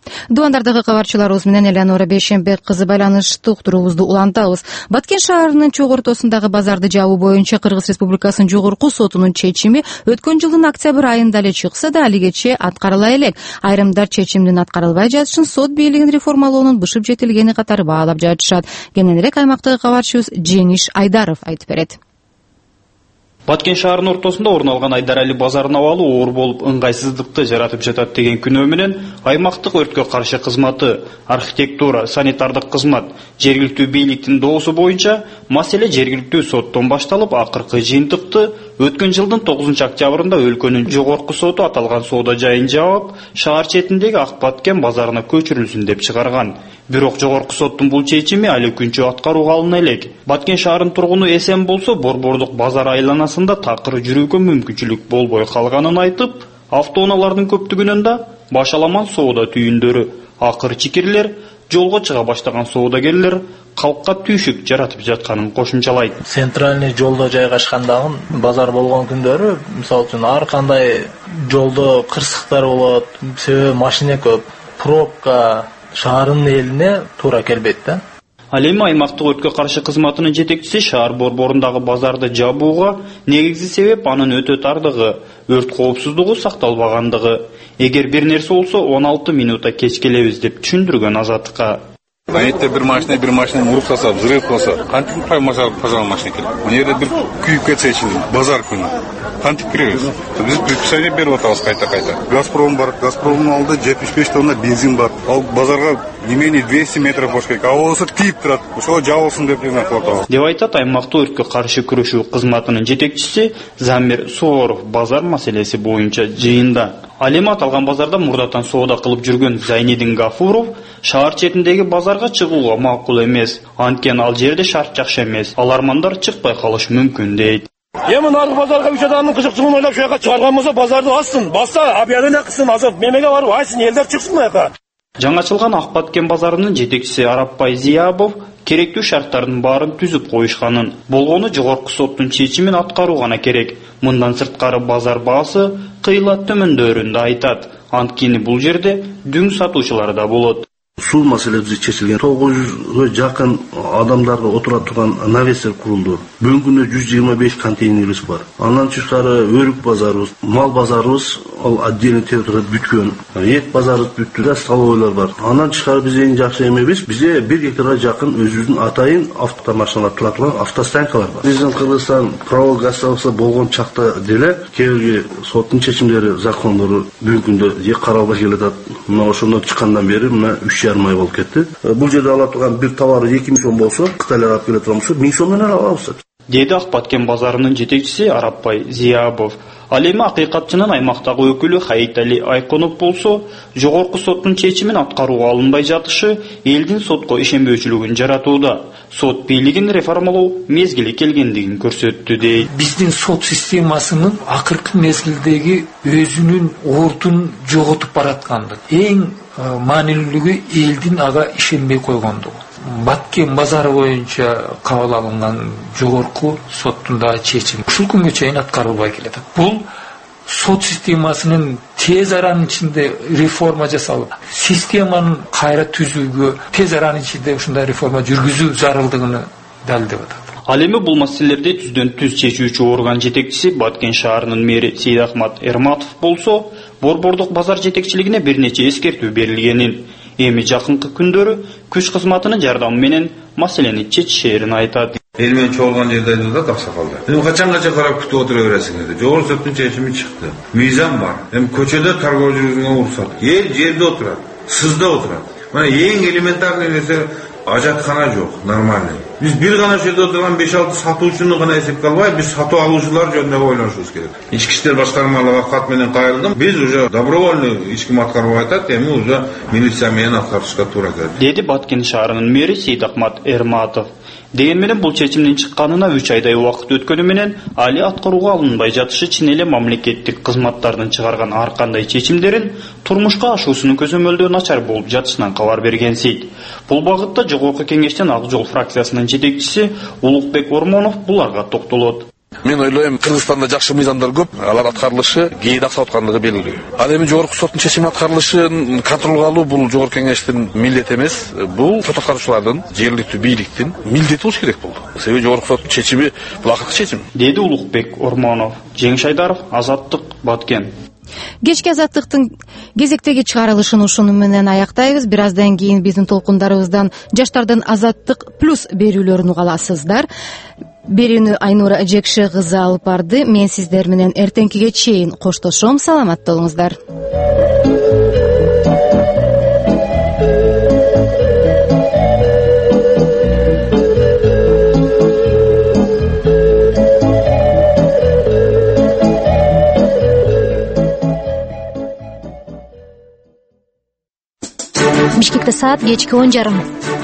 Дубандардагы кабарчыларыбыз менен Элеонора Бейшембек кызы байланыштуу уктуруубузду улантабыз. Баткен шаарынын чок ортосундагы базарды жабуу боюнча Кыргыз Республикасынын жогорку сотунун чечими өткөн жылдын октябрь айында эле чыкса да алигече аткарыла элек. Айрымдар чечимдин аткарылбай жатышын сот бийлигин реформалоонун бышып жетилгени катары баалап жатышат. Кененирээк аймактагы кабарчыбыз Жениш Айдаров айтып берет. Баткен шаарынын ортосунда орун алган Айдар Али базарын абалы оор болуп ыңгайсыздыкты жаратып жатат деген күнөө менен аймактык өрткө каршы кызматы, архитектура, санитардык кызмат, жергиликтүү бийликтин доосу боюнча маселе жергиликтүү соттон башталып, акыркы жыйынтыкты өткөн жылдын тогузунчу октябрында өлкөнүн жогорку соту аталган соода жайын жаап, шаар четиндеги Ак Баткен базарына көчүрүлсүн деп чыгарган. Бирок жогорку соттун бул чечими али күнчө аткарууга алына элек. Баткен шаарынын тургуну эсен болсо, борбордук базар айланасында такыр жүрүүгө мүмкүнчүлүк болбой калганын айтып, автоунаалардын көптүгүнөн да башаламан соода түйүндөрү, акыр чикирлер, жолго чыга баштаган соодагерлер калкка түйшүк жаратып жатканын кошумчалайт. Центральный жолдо жайгашкандагы базар болгон күндөрү, мисалы үчүн ар кандай жолдо кырсыктар болот, себеби машина көп, пробка шаардын элине туура келбейт да. Ал эми аймактык өрткө каршы кызматынын жетекчиси шаар борборундагы базарды жабууга негизги себеп анын өтө тардыгы, өрт коопсуздугу сакталбагандыгы. Эгер бир нерсе болсо он алты минутта кеч келебиз деп түшүндүргөн Азаттыкка. Айытта бир машина, бир машина уруп тастаса, взрыв болса, кантип пожалуйста машина келет. Мына жерде бир күйүп кетсе ичинде базар күнү. Кантип киребиз? Биз предписание берип атабыз кайта-кайта. Газпром бар, Газпромдун алдында жетимиш беш тонна бензин бар. Ал базарга не менее двести метров бош керек. А болсо тип турат. Ошо жабылсын деп эмне кылып атабыз. Деп айтат аймактык өрткө каршы күрөшүү кызматынын жетекчиси Замир Суворов базар маселеси боюнча жыйында. Ал эми аталган базарда мурдатан соода кылып жүргөн Зайнидин Гафуров шаар четиндеги базарга чыгууга макул эмес. Анткени ал жерде шарт жакшы эмес. Алармандар чыкпай калышы мүмкүн дейт. Эми наркы базарга үч адамдын кызыкчылыгын ойлоп шуяка чыгарган болсо базарды астын, басса объявление кылсын, азыр мемеге барып айсын элдер чыксын аяка. Жаңачылган Ак Баткен базарынын жетекчиси Арапбай Зиябов керектүү шарттардын баарын түзүп коюшканын, болгону жогорку соттун чечимин аткаруу гана керек. Мындан сырткары базар баасы кыйла төмөндөрүндө айтат. Анткени бул жерде дүң сатуучулар да болот. Суу маселеси чечилген. тогуз жүзгө жакын адамдарга отура турган навестер курулду. Бүгүнкү күндө жүз жыйырма беш контейнерибиз бар. Андан тышкары өрүк базарыбыз, мал базарыбыз ал отдельный территорияда бүткөн. Эт базарыбыз бүттү да, столовойлор бар. Андан тышкары биз эң жакшы эмебиз, бизде бир гектарга жакын өзүбүздүн атайын автомашиналар тура турган автостанкалар бар. Биздин Кыргызстан правовой государство болгон чакта деле кээ соттун чечимдери, закондору бүгүнкү күндө же каралбай келатат. Мына ошондон чыккандан бери мына үч жарым ай болуп кетти. Бул жерде ала турган бир товары эки миң сом болсо, Кытайлар алып келе турган болсо, миң сом менен алабыз. Деди Ак Баткен базарынын жетекчиси Арапбай Зиябов. Ал эми акыйкатчынын аймактагы өкүлү Хаитали Айконов болсо, жогорку соттун чечимин аткарууга алынбай жатышы элдин сотко ишенбөөчүлүгүн жаратууда. Сот бийлигин реформалоо мезгили келгендигин көрсөттү дейт. Биздин сот системасынын акыркы мезгилдеги өзүнүн ордун жоготуп бараткандык. Эң маанилүүлүгү элдин ага ишенбей койгондугу. Баткен базары боюнча кабыл алынган жогорку соттун да чечими ушул күнгө чейин аткарылбай келет. Бул сот системасынын тез аранын ичинде реформа жасалып, системанын кайра түзүүгө тез аранын ичинде ушундай реформа жүргүзүү зарылдыгын далилдеп атат. Ал эми бул маселелерди түздөн түз чечүүчү орган жетекчиси Баткен шаарынын мэри Сейдахмат Эрматов болсо, борбордук базар жетекчилигине бир нече эскертүү берилгенин, эми жакынкы күндөрү күч кызматынын жардамы менен маселени чечишерин айтат. Эл менен чогулган жерде айтат аксакалдар. Эми качангаcha карап күтүп отура бересиңер? Жогорку соттун чечими чыкты. Мыйзам бар. Эми көчөдө торгово жүргүзгөнгө уруксат. Эл жерде отурат, сызда отурат. Мына эң элементарный нерсе ажаткана жок, нормальный. Биз бир гана жерде отурган беш алты сатуучуну гана эсепке албай, биз сатуу алуучулар жөнүндө ойлонушубуз керек. Ички иштер башкармалыгына кат менен кайрылдым. Биз уже добровольный иш ким аткарып атат, эми уже милиция менен аткарышка туура келди. Деди Баткен шаарынын мэри Сейдахмат Эрматов. Деген менен бул чечимдин чыкканына үч айдай убакыт өткөнү менен али аткарууга алынбай жатышы чын эле мамлекеттик кызматтардын чыгарган ар кандай чечимдерин турмушка ашуусунун көзөмөлдөө начар болуп жатышынан кабар берген Сейт. Бул багытта жогорку кеңештен Ак Жол фракциясынын жетекчиси Улукбек Ормонов буларга токтолот. Мен ойлойм, Кыргызстанда жакшы мыйзамдар көп, алар аткарылышы кээде аксап аткандыгы белгилүү. Ал эми жогорку соттун чечимин аткарылышын контролго алуу бул жогорку кеңештин милдети эмес, бул сот аткаруучулардын, жергиликтүү бийликтин милдети болуш керек болду. Себеби жогорку соттун чечими бул акыркы чечим. Деди Улукбек Ормонов, Жеңиш Айдаров, Азаттык, Баткен. Кечки Азаттыктын кезектеги чыгарылышын ушуну менен аяктайбыз. Бир аздан кийин биздин толкундарыбыздан жаштардын Азаттык плюс берүүлөрүн уга аласыздар. Берүүнү Айнура Жекше кызы алып барды. Мен сиздер менен эртеңкиге чейин коштошом. Саламатта болуңуздар. Бишкекте саат кечки он жарым.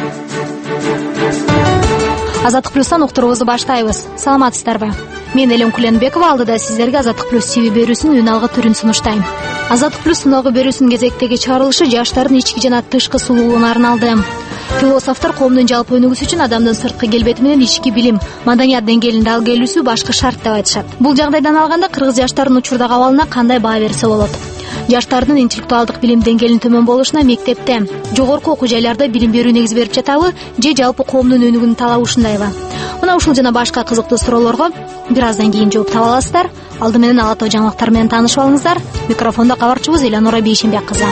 Азаттык плюстан уктуруубузду баштайбыз. Саламатсыздарбы? Мен Элем Куленбекова алдыда сиздерге Азаттык плюс ти ви берүүсүнүн үн алгы түрүн сунуштайм. Азаттык плюс үн алгы берүүсүнүн кезектеги чыгарылышы жаштардын ички жана тышкы сулуулугуна арналды. Философтор коомдун жалпы өнүгүүсү үчүн адамдын сырткы келбети менен ички билим, маданият деңгээлинде ал келүүсү башкы шарт деп айтышат. Бул жагдайдан алганда кыргыз жаштарынын учурдагы абалына кандай баа берсе болот? Жаштардын интеллектуалдык билим деңгээлинин төмөн болушуна мектепте, жогорку окуу жайларда билим берүү негиз берип жатабы, же жалпы коомдун өнүгүүнүн талабы ушундайбы? Мына ушул жана башка кызыктуу суроолорго бир аздан кийин жооп таба аласыздар. Алды менен ала топ жаңылыктар менен таанышып алыңыздар. Микрофондо кабарчыбыз Эланора Бейшенбек кызы.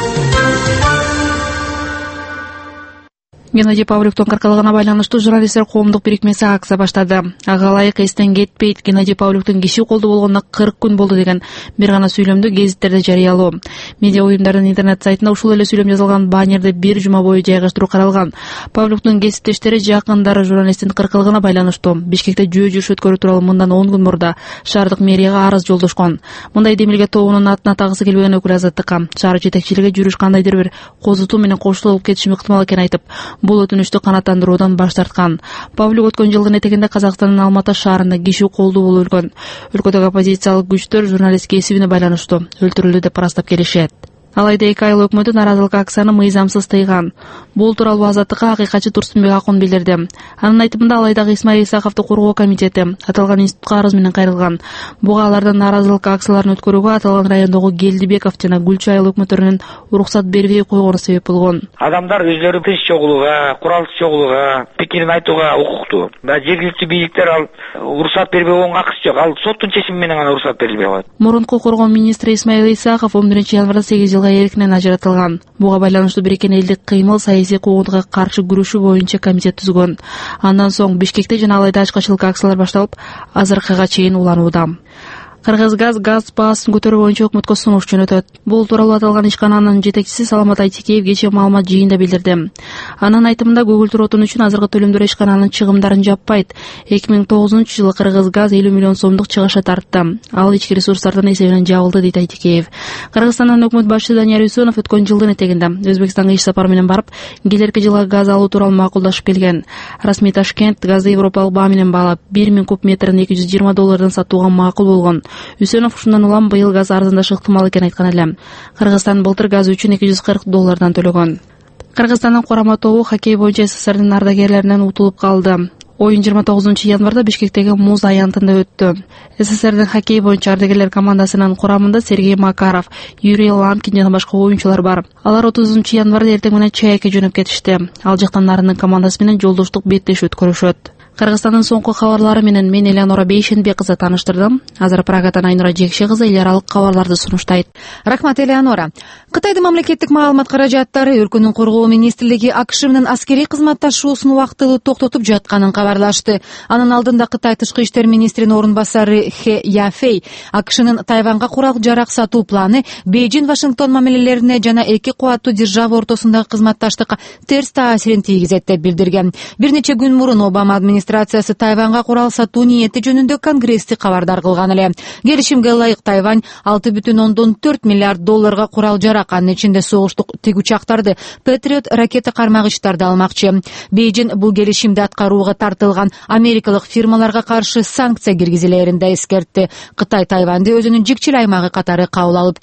Геннадий Павлюктун каркалыгына байланыштуу журналисттер коомдук бирикмеси акция баштады. Ага ылайык эстен кетпейт, Геннадий Павлюктун киши колдуу болгонуна кырк күн болду деген бир гана сүйлөмдү гезиттерде жарыялоо. Медиа уюмдардын интернет сайтында ушул эле сүйлөм жазылган баннерди бир жума бою жайгаштыруу каралган. Павлюктун кесиптештери жакындары журналисттин кыркылыгына байланыштуу Бишкекте жөө жүрүш өткөрүү тууралуу мындан он күн мурда шаардык мэрияга арыз жолдошкон. Мындай демилге тобунун атына тагысы келбеген өкүл Азаттыкка шаар жетекчилиги жүрүш кандайдыр бир козутуу менен коштолуп кетиши ыктымал экенин айтып, бул өтүнүштү канааттандыруудан баш тарткан. Павлюк өткөн жылдын этегинде Казакстандын Алматы шаарында киши колдуу болуп өлгөн. Өлкөдөгү оппозициялык күчтөр журналист кесибине байланыштуу өлтүрүлдү деп ырастап келишет. Алайда эки айыл өкмөтү наразылык акцияны мыйзамсыз тыйган. Бул тууралуу Азаттыкка акыйкатчы Турсунбек Акун билдирди. Анын айтымында алайдагы Исмаил Исаковду коргоо комитети аталган институтка арыз менен кайрылган. Буга алардын наразылык акцияларын өткөрүүгө аталган райондогу Келдибеков жана Гүлчү айыл өкмөттөрүнүн уруксат бербей койгону себеп болгон. Адамдар өзлөрү тынч чогулууга, куралсыз чогулууга, пикирин айтууга укуктуу. Да жергиликтүү бийликтер ал уруксат бербей койгонго акысы жок. Ал соттун чечими менен гана уруксат берилбей коет. Мурунку коргоо министри Исмаил Исаков он биринчи январда сегиз жылга эркинен ажыратылган. Буга байланыштуу Бириккен элдик кыймыл саясий куугунтукка каршы күрөшүү боюнча комитет түзгөн. Андан соң Бишкекте жана алайда ачкачылык акциялар башталып, азыркыга чейин уланууда. Кыргызгаз газ баасын көтөрүү боюнча өкмөткө сунуш жөнөтөт. Бул тууралуу аталган ишкананын жетекчиси Саламат Айтикеев кечээ маалымат жыйынында билдирди. Анын айтымында көгүлтүр отун үчүн азыркы төлөмдөр ишкананын чыгымдарын жаппайт. эки миң тогузунчу жылы Кыргызгаз элүү миллион сомдук чыгыша тартты. Ал ички ресурстардын эсебинен жабылды, дейт Айтикеев. Кыргызстандын өкмөт башчысы Данияр Үсөнов өткөн жылдын этегинде Өзбекстанга иш сапары менен барып, келерки жылга газ алуу тууралуу макулдашып келген. Расмий Ташкент газды европалык баа менен баалап, бир миң куб метрин эки жүз жыйырма доллардан сатууга макул болгон. Үсөнов ушундан улам быйыл газ арзандашы ыктымал экенин айткан эле. Кыргызстан былтыр газ үчүн эки жүз кырк доллардан төлөгөн. Кыргызстандын курама тобу хоккей боюнча СССРдин ардагерлеринен утулуп калды. Оюн жыйырма тогузунчу январда Бишкектеги муз аянтында өттү. СССРдин хоккей боюнча ардагерлер командасынын курамында Сергей Макаров, Юрий Ламкин жана башка оюнчулар бар. Алар отузунчу январда эртең менен Чайкке жөнөп кетишти. Ал жактан Нарындын командасы менен жолдоштук беттешүү өткөрүшөт. Кыргызстандын соңку кабарлары менен мен Эланора Бейшенбек кызы тааныштырдым. Азыр Прагадан Айнура Жекше кызы эл аралык кабарларды сунуштайт. Рахмат, Элеонора. Кытайдын мамлекеттик маалымат каражаттары өлкөнүн коргоо министрлиги АКШ менен аскерий кызматташуусун убактылуу токтотуп жатканын кабарлашты. Анын алдында Кытай тышкы иштер министринин орун басары Хэ Яфэй АКШнын Тайванга курал-жарак сатуу планы Бейжин-Вашингтон мамилелерине жана эки кубаттуу держава ортосундагы кызматташтыкка терс таасирин тийгизет деп билдирген. Бир нече күн мурун Обама администрациясы Тайванга курал сатуу ниети жөнүндө Конгрессти кабардар кылган эле. Келишимге ылайык Тайвань алты бүтүн ондон төрт миллиард долларга курал-жарак, анын ичинде согуштук тиг учактарды, Патриот ракета кармагычтарды алмакчы. Бейжин бул келишимди аткарууга тартылган америкалык фирмаларга каршы санкция киргизилерин да эскертти. Кытай Тайванды өзүнүн жикчил аймагы катары кабыл алып келет.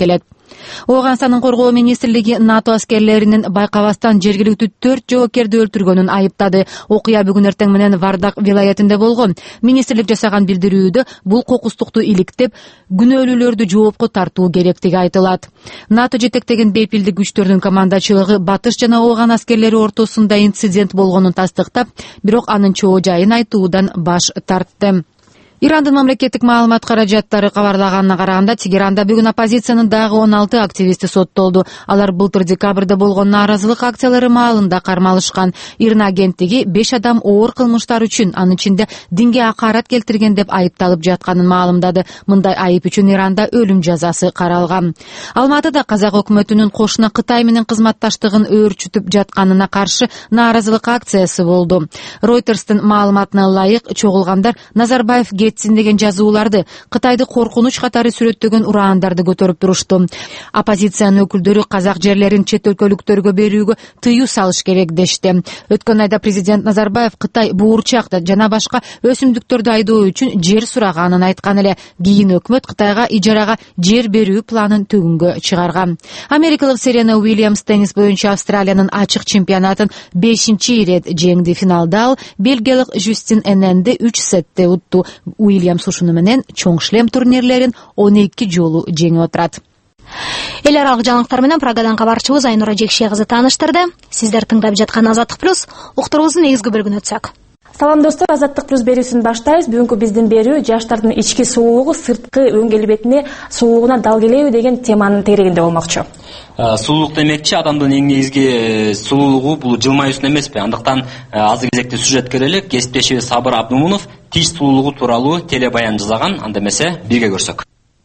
Ооганстанын коргоо министрлиги НАТО аскерлеринин байкабастан жергиликтүү төрт жоокерди өлтүргөнүн айыптады. Окуя бүгүн эртең менен Вардак вилаятында болгон. Министрлик жасаган билдирүүдө бул кокустукту иликтеп, күнөөлүүлөрдү жоопко тартуу керектиги айтылат. НАТО жетектеген бейпилдик күчтөрдүн командачылыгы Батыш жана Ооган аскерлери ортосунда инцидент болгонун тастыктап, бирок анын чоо жайын айтуудан баш тартты. Ирандын мамлекеттик маалымат каражаттары кабарлаганына караганда, Тегеранда бүгүн оппозициянын дагы он алты активисти соттолду. Алар былтыр декабрда болгон нааразылык акциялары маалында кармалышкан. Ирна агенттиги беш адам оор кылмыштар үчүн, анын ичинде динге акарат келтирген деп айыпталып жатканын маалымдады. Мындай айып үчүн Иранда өлүм жазасы каралган. Алматыда казак өкмөтүнүн кошуна Кытай менен кызматташтыгын өөрчүтүп жатканына каршы нааразылык акциясы болду. Ройтерстин маалыматына ылайык, чогулгандар Назарбаев кетсин деген жазууларды, Кытайды коркунуч катары сүрөттөгөн ураандарды көтөрүп турушту. Оппозициянын өкүлдөрү казак жерлерин чет өлкөлүктөргө берүүгө тыюу салыш керек дешти. Өткөн айда президент Назарбаев Кытай буурчакты жана башка өсүмдүктөрдү айдоо үчүн жер сураганын айткан эле. Кийин өкмөт Кытайга ижарага жер берүү планын төгүнгө чыгарган. Америкалык Серена Уильямс теннис боюнча Австралиянын ачык чемпионатын бешинчи ирет жеңди. Финалда ал бельгиялык Жюстин Эненди үч сетте утту. Уильямс ушуну менен чоң шлем турнирлерин он эки жолу жеңип отурат. Эл аралык жаңылыктар менен Прагадан кабарчыбыз Айнура Жекшия кызы тааныштырды. Сиздер тыңдап жаткан Азаттык плюс уктуруубуздун негизги бөлүгүнө өтсөк. Салам достор, Азаттык плюс берүүсүн баштайбыз. Бүгүнкү биздин берүү жаштардын ички сулуулугу сырткы өң келбетине сулуулугуна дал келеби деген теманын тегерегинде болмокчу. Сулуулук демекчи адамдын эң негизги сулуулугу бул жылмаюусун эмеспи. Андыктан азыр кезекте сюжетке келелик. Кесиптешибиз Сабыр Абдумунов тиш сулуулугу тууралуу телебаян жасаган. Анда эмесе бирге көрсөк.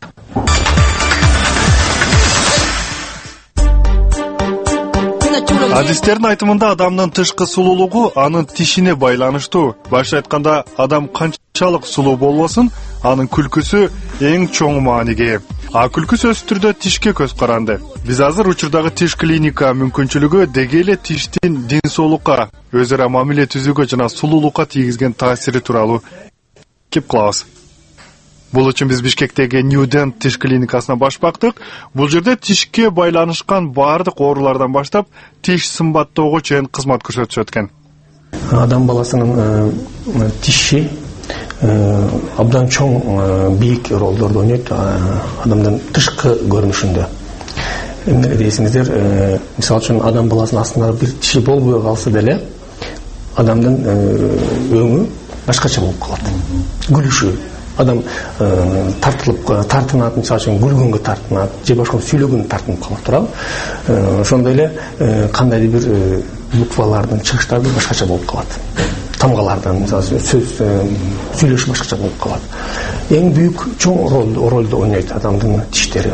Адистердин айтымында адамдын тышкы сулуулугу анын тишине байланыштуу. Башка айтканда, адам канчалык сулуу болбосун, анын күлкүсү эң чоң мааниге ээ. А күлкү сөзсүз түрдө тишке көз каранды. Биз азыр учурдагы тиш клиника мүмкүнчүлүгү деги эле тиштин ден соолукка, өз ара мамиле түзүүгө жана сулуулукка тийгизген таасири тууралуу кеп кылабыз. Бул үчүн биз Бишкектеги New Dent тиш клиникасына баш бактык. Бул жерде тишке байланышкан баардык оорулардан баштап тиш сымбаттоого чейин кызмат көрсөтүшөт экен. Адам баласынын тиши абдан чоң бийик ролдорду ойнойт адамдын тышкы көрүнүшүндө. Эмне дейсиңиздер, мисалы үчүн адам баласынын астында бир тиши болбой калса деле адамдын өңү башкача болуп калат. Күлүшү адам тартылып тартынат, мисалы үчүн күлгөнгө тартынат, же башка сүйлөгөнгө тартынып калат туурабы. Ошондой эле кандайдыр бир буквалардын чыгыштары башкача болуп калат. Тамгалардан, мисалы сөз сүйлөшү башкача болуп калат. Эң büyük чоң ролду ролду ойнойт адамдын тиштери.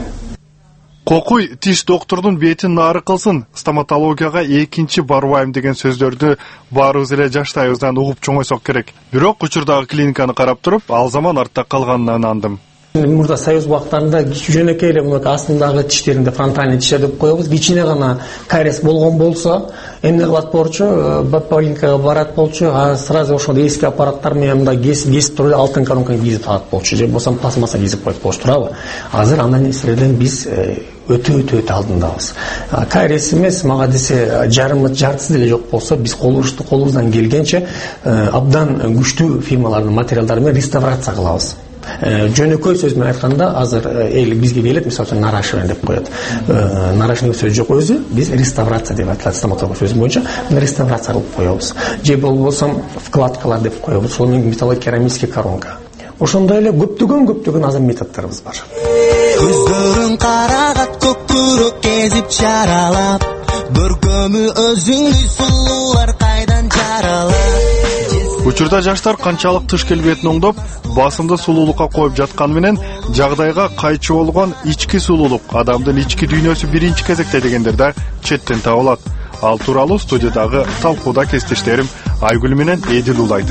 Кокуй тиш доктордун бетин нары кылсын, стоматологияга экинчи барбайм деген сөздөрдү баарыбыз эле жаштайыбыздан угуп чоңойсок керек. Бирок учурдагы клиниканы карап туруп, ал заман артта калганына ынандым. Мурда союз убактарында жөнөкөй эле мына астындагы тиштеринде фронтальный тиштер деп коебуз. Кичине гана кариес болгон болсо, эмне кылат болчу, поликлиникага барат болчу, а сразу ошондой эски аппараттар менен мындай кесип кесип туруп алтын коронканы кийип алат болчу, же болсо пластмасса кийип коюп болчу, туурабы? Азыр андан нерселерден биз өтө өтө өтө алдындабыз. Кариес эмес, мага десе жарымы жартысы деле жок болсо, биз колубузду колубуздан келгенче абдан күчтүү фирмалардын материалдары менен реставрация кылабыз. Жөнөкөй сөз менен айтканда, азыр эл бизге келет, мисалы үчүн нарашивание деп коет. Нарашивание сөз жок өзү, биз реставрация деп айтылат стоматолог сөзү боюнча, реставрация кылып коебуз. Же болбосо вкладкалар деп коебуз, сол менен металлокерамический коронка. Ошондой эле көптөгөн көптөгөн азыр методдорубуз бар. Көздөрүн карагат көккүрөк кезип жаралап, бөркөмү өзүңдү сулуулар кайдан жаралат. Учурда жаштар канчалык тыш келбетин оңдоп, басымды сулуулукка коюп жатканы менен жагдайга кайчы болгон ички сулуулук, адамдын ички дүйнөсү биринчи кезекте дегендер да четтен табылат. Ал тууралуу студиядагы талкууда кесиптештерим Айгүл менен Эдил улайт.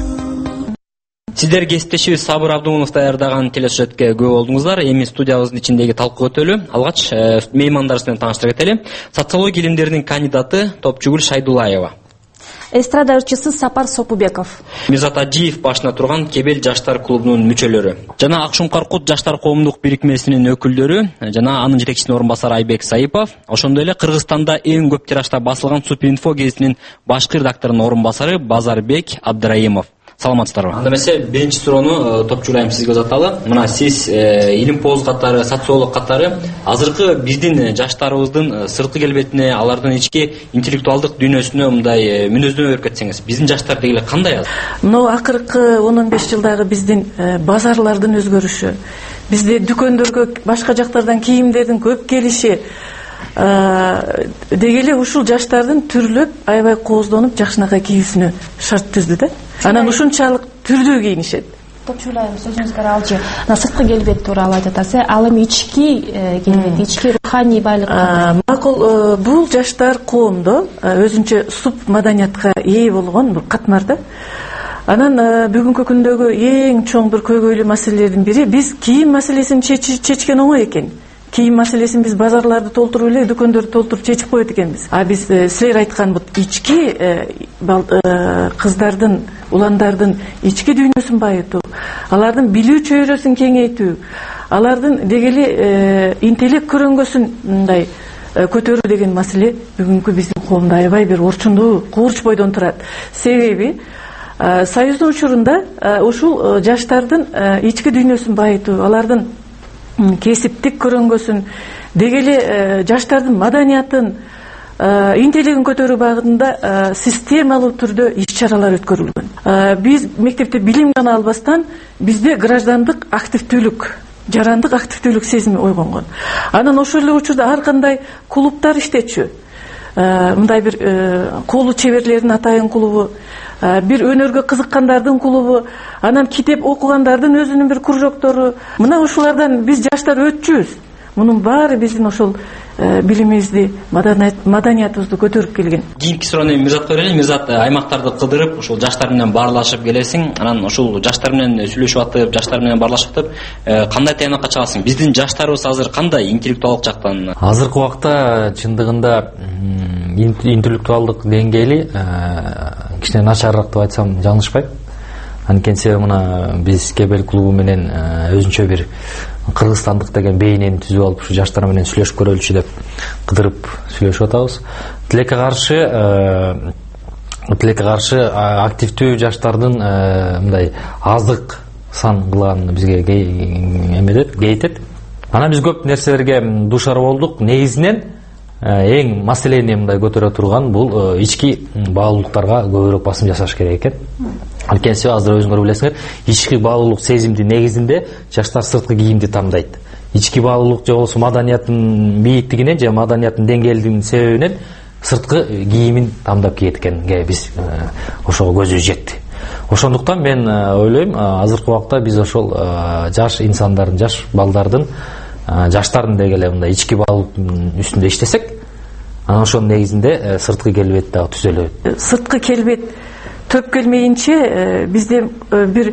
Сиздер кесиптешибиз Сабыр Абдумунов даярдаган телесюжетке күбө болдуңуздар. Эми студиябыздын ичиндеги талкуу өтөлү. Алгач меймандарыбыз менен тааныштыра кетели. Социология илимдеринин кандидаты Топчугүл Шайдулаева. эстрада ырчысы Сапар Сопубеков. Мирзат Ажиев башына турган Кебел жаштар клубунун мүчөлөрү жана Акшум Каркут жаштар коомдук бирикмесинин өкүлдөрү жана анын жетекчисинин орун басары Айбек Саипов, ошондой эле Кыргызстанда эң көп тиражда басылган Супинфо гезитинин башкы редакторунун орун басары Базарбек Абдыраимов. Саламатсыздарбы? Анда эмесе биринчи суроону топчулайм сизге узаталы. Мына сиз илимпоз катары, социолог катары азыркы биздин жаштарыбыздын сырткы келбетине, алардын ички интеллектуалдык дүйнөсүнө мындай мүнөздөмө берип кетсеңиз, биздин жаштар дегеле кандай азыр? Мына акыркы он он беш жылдагы биздин базарлардын өзгөрүшү, бизде дүкөндөргө башка жактардан кийимдердин көп келиши дегеле ушул жаштардын түрлөп, аябай кооздонуп, жакшынакай кийүүсүнө шарт түздү да. Анан ушунчалык түрдүү кийинишет. Топчулайм сөзүңүзгө алчы. Сырткы келбет тууралуу айтып атасыз. Ал эми ички келбет, ички руханий байлык. Макул, бул жаштар коомдо өзүнчө суп маданиятка ээ болгон бул катмар да. Анан бүгүнкү күндөгү эң чоң бир көйгөйлүү маселелердин бири биз кийим маселесин чечкен оңой экен. Кийим маселесин биз базарларды толтуруп эле, дүкөндөрдү толтуруп чечип коет экенбиз. А биз силер айткан бул ички кыздардын, уландардын ички дүйнөсүн байытуу, алардын билүү чөйрөсүн кеңейтүү, алардын дегеле интеллект көрөңгөсүн мындай көтөрүү деген маселе бүгүнкү биздин коомдо аябай бир орчундуу куурч бойдон турат. Себеби Союздун учурунда ушул жаштардын ички дүйнөсүн байытуу, алардын кесиптик көрөңгөсүн, дегеле жаштардын маданиятын, интеллигин көтөрүү багытында системалуу түрдө иш-чаралар өткөрүлгөн. Биз мектепте билим гана албастан бизде граждандык активдүүлүк, жарандык активдүүлүк сезими ойгонгон. Анан ошол эле учурда ар кандай клубтар иштечү. Мындай бир колу чеберлердин атайын клубу, бир өнөргө кызыккандардын клубу, анан китеп окугандардын өзүнүн бир кружоктору. Мына ушулардан биз жаштар өтчүбүз. Мунун баары биздин ошол билимибизди, маданиятыбызды көтөрүп келген. Кийинки суроону Мирзатка берели. Мирзат, аймактарды кыдырып, ушул жаштар менен баарлашып келесиң, анан ушул жаштар менен сүйлөшүп атып, жаштар менен баарлашып атып, кандай таянакка чыгасың? Биздин жаштарыбыз азыр кандай интеллектуалдык жактан? Азыркы убакта чындыгында интеллектуалдык деңгээли кичине начарыраак деп айтсам жаңылышпайм. Анткени себеби мына биз Кебел клубу менен өзүнчө бир кыргызстандык деген бейнени түзүп алып, ушу жаштар менен сүйлөшүп көрөлүчү деп кыдырып сүйлөшүп атабыз. Тилекке каршы тилекке каршы активдүү жаштардын мындай аздык сан кылганын бизге эмедет, кейтет. Анан биз көп нерселерге дуушар болдук. Негизинен эң маселени мындай көтөрө турган бул ички баалуулуктарга көбүрөөк басым жасаш керек экен. Анткени азыр өзүңөр билесиңер, ички баалуулук сезимдин негизинде жаштар сырткы кийимди тандайт. Ички баалуулук же болбосо маданияттын бийиктигинен же маданияттын деңгээлдигинин себебинен сырткы кийимин тандап кийет экен. Биз ошого көзүбүз жетти. Ошондуктан мен ойлойм, азыркы убакта биз ошол жаш инсандардын, жаш балдардын, жаштардын дегеле мындай ички баалуулуктун үстүндө иштесек, анан ошонун негизинде сырткы келбет дагы түзөлөт. Сырткы келбет төп келмейинче бизде бир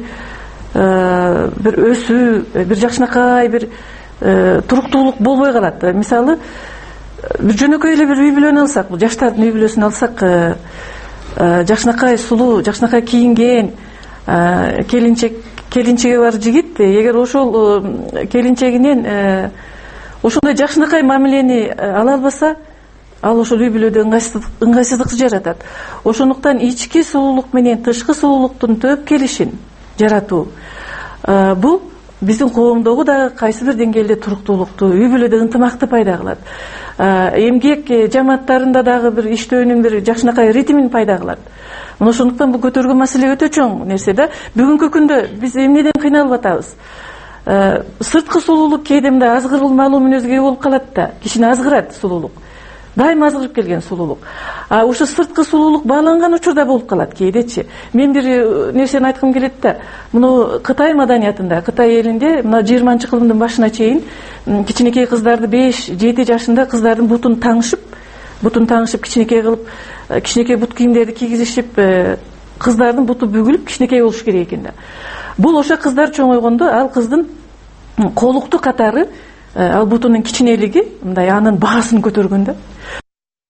бир өсүү, бир жакшынакай бир туруктуулук болбой калат. Мисалы, бир жөнөкөй эле бир үй бүлөнү алсак, бул жаштардын үй бүлөсүн алсак, жакшынакай сулуу, жакшынакай кийинген келинчек келинчеги бар жигит, эгер ошол келинчегинен ошондой жакшынакай мамилени ала албаса, ал ошол үй бүлөдө ыңгайсыздыкты жаратат. Ошондуктан ички сулуулук менен тышкы сулуулуктун төп келишин жаратуу, бул биздин коомдогу дагы кайсы бир деңгээлде туруктуулукту, үй бүлөдө ынтымакты пайда кылат. Эмгек жамааттарында дагы бир иштөөнүн бир жакшынакай ритмин пайда кылат. Мына ошондуктан бул көтөргөн маселе өтө чоң нерсе да. Бүгүнкү күндө биз эмнеден кыйналып атабыз? Сырткы сулуулук кээде мындай азгырылмалуу мүнөзгө ээ болуп калат да, кичине азгырат сулуулук. Дайыма азгырып келген сулуулук. А ушу сырткы сулуулук бааланган учурда болуп калат кээдечи. Мен бир нерсени айткым келет да. Муну Кытай маданиятында, Кытай элинде мына жыйырманчы кылымдын башына чейин кичинекей кыздарды беш жети жашында кыздардын бутун таңышып, бутун таңышып кичинекей кылып, кичинекей бут кийимдерди кийгизишип, кыздардын буту бүгүлүп кичинекей болуш керек экен да. Бул ошо кыздар чоңойгондо ал кыздын колукту катары ал бутунун кичинелиги мындай анын баасын көтөргөн да.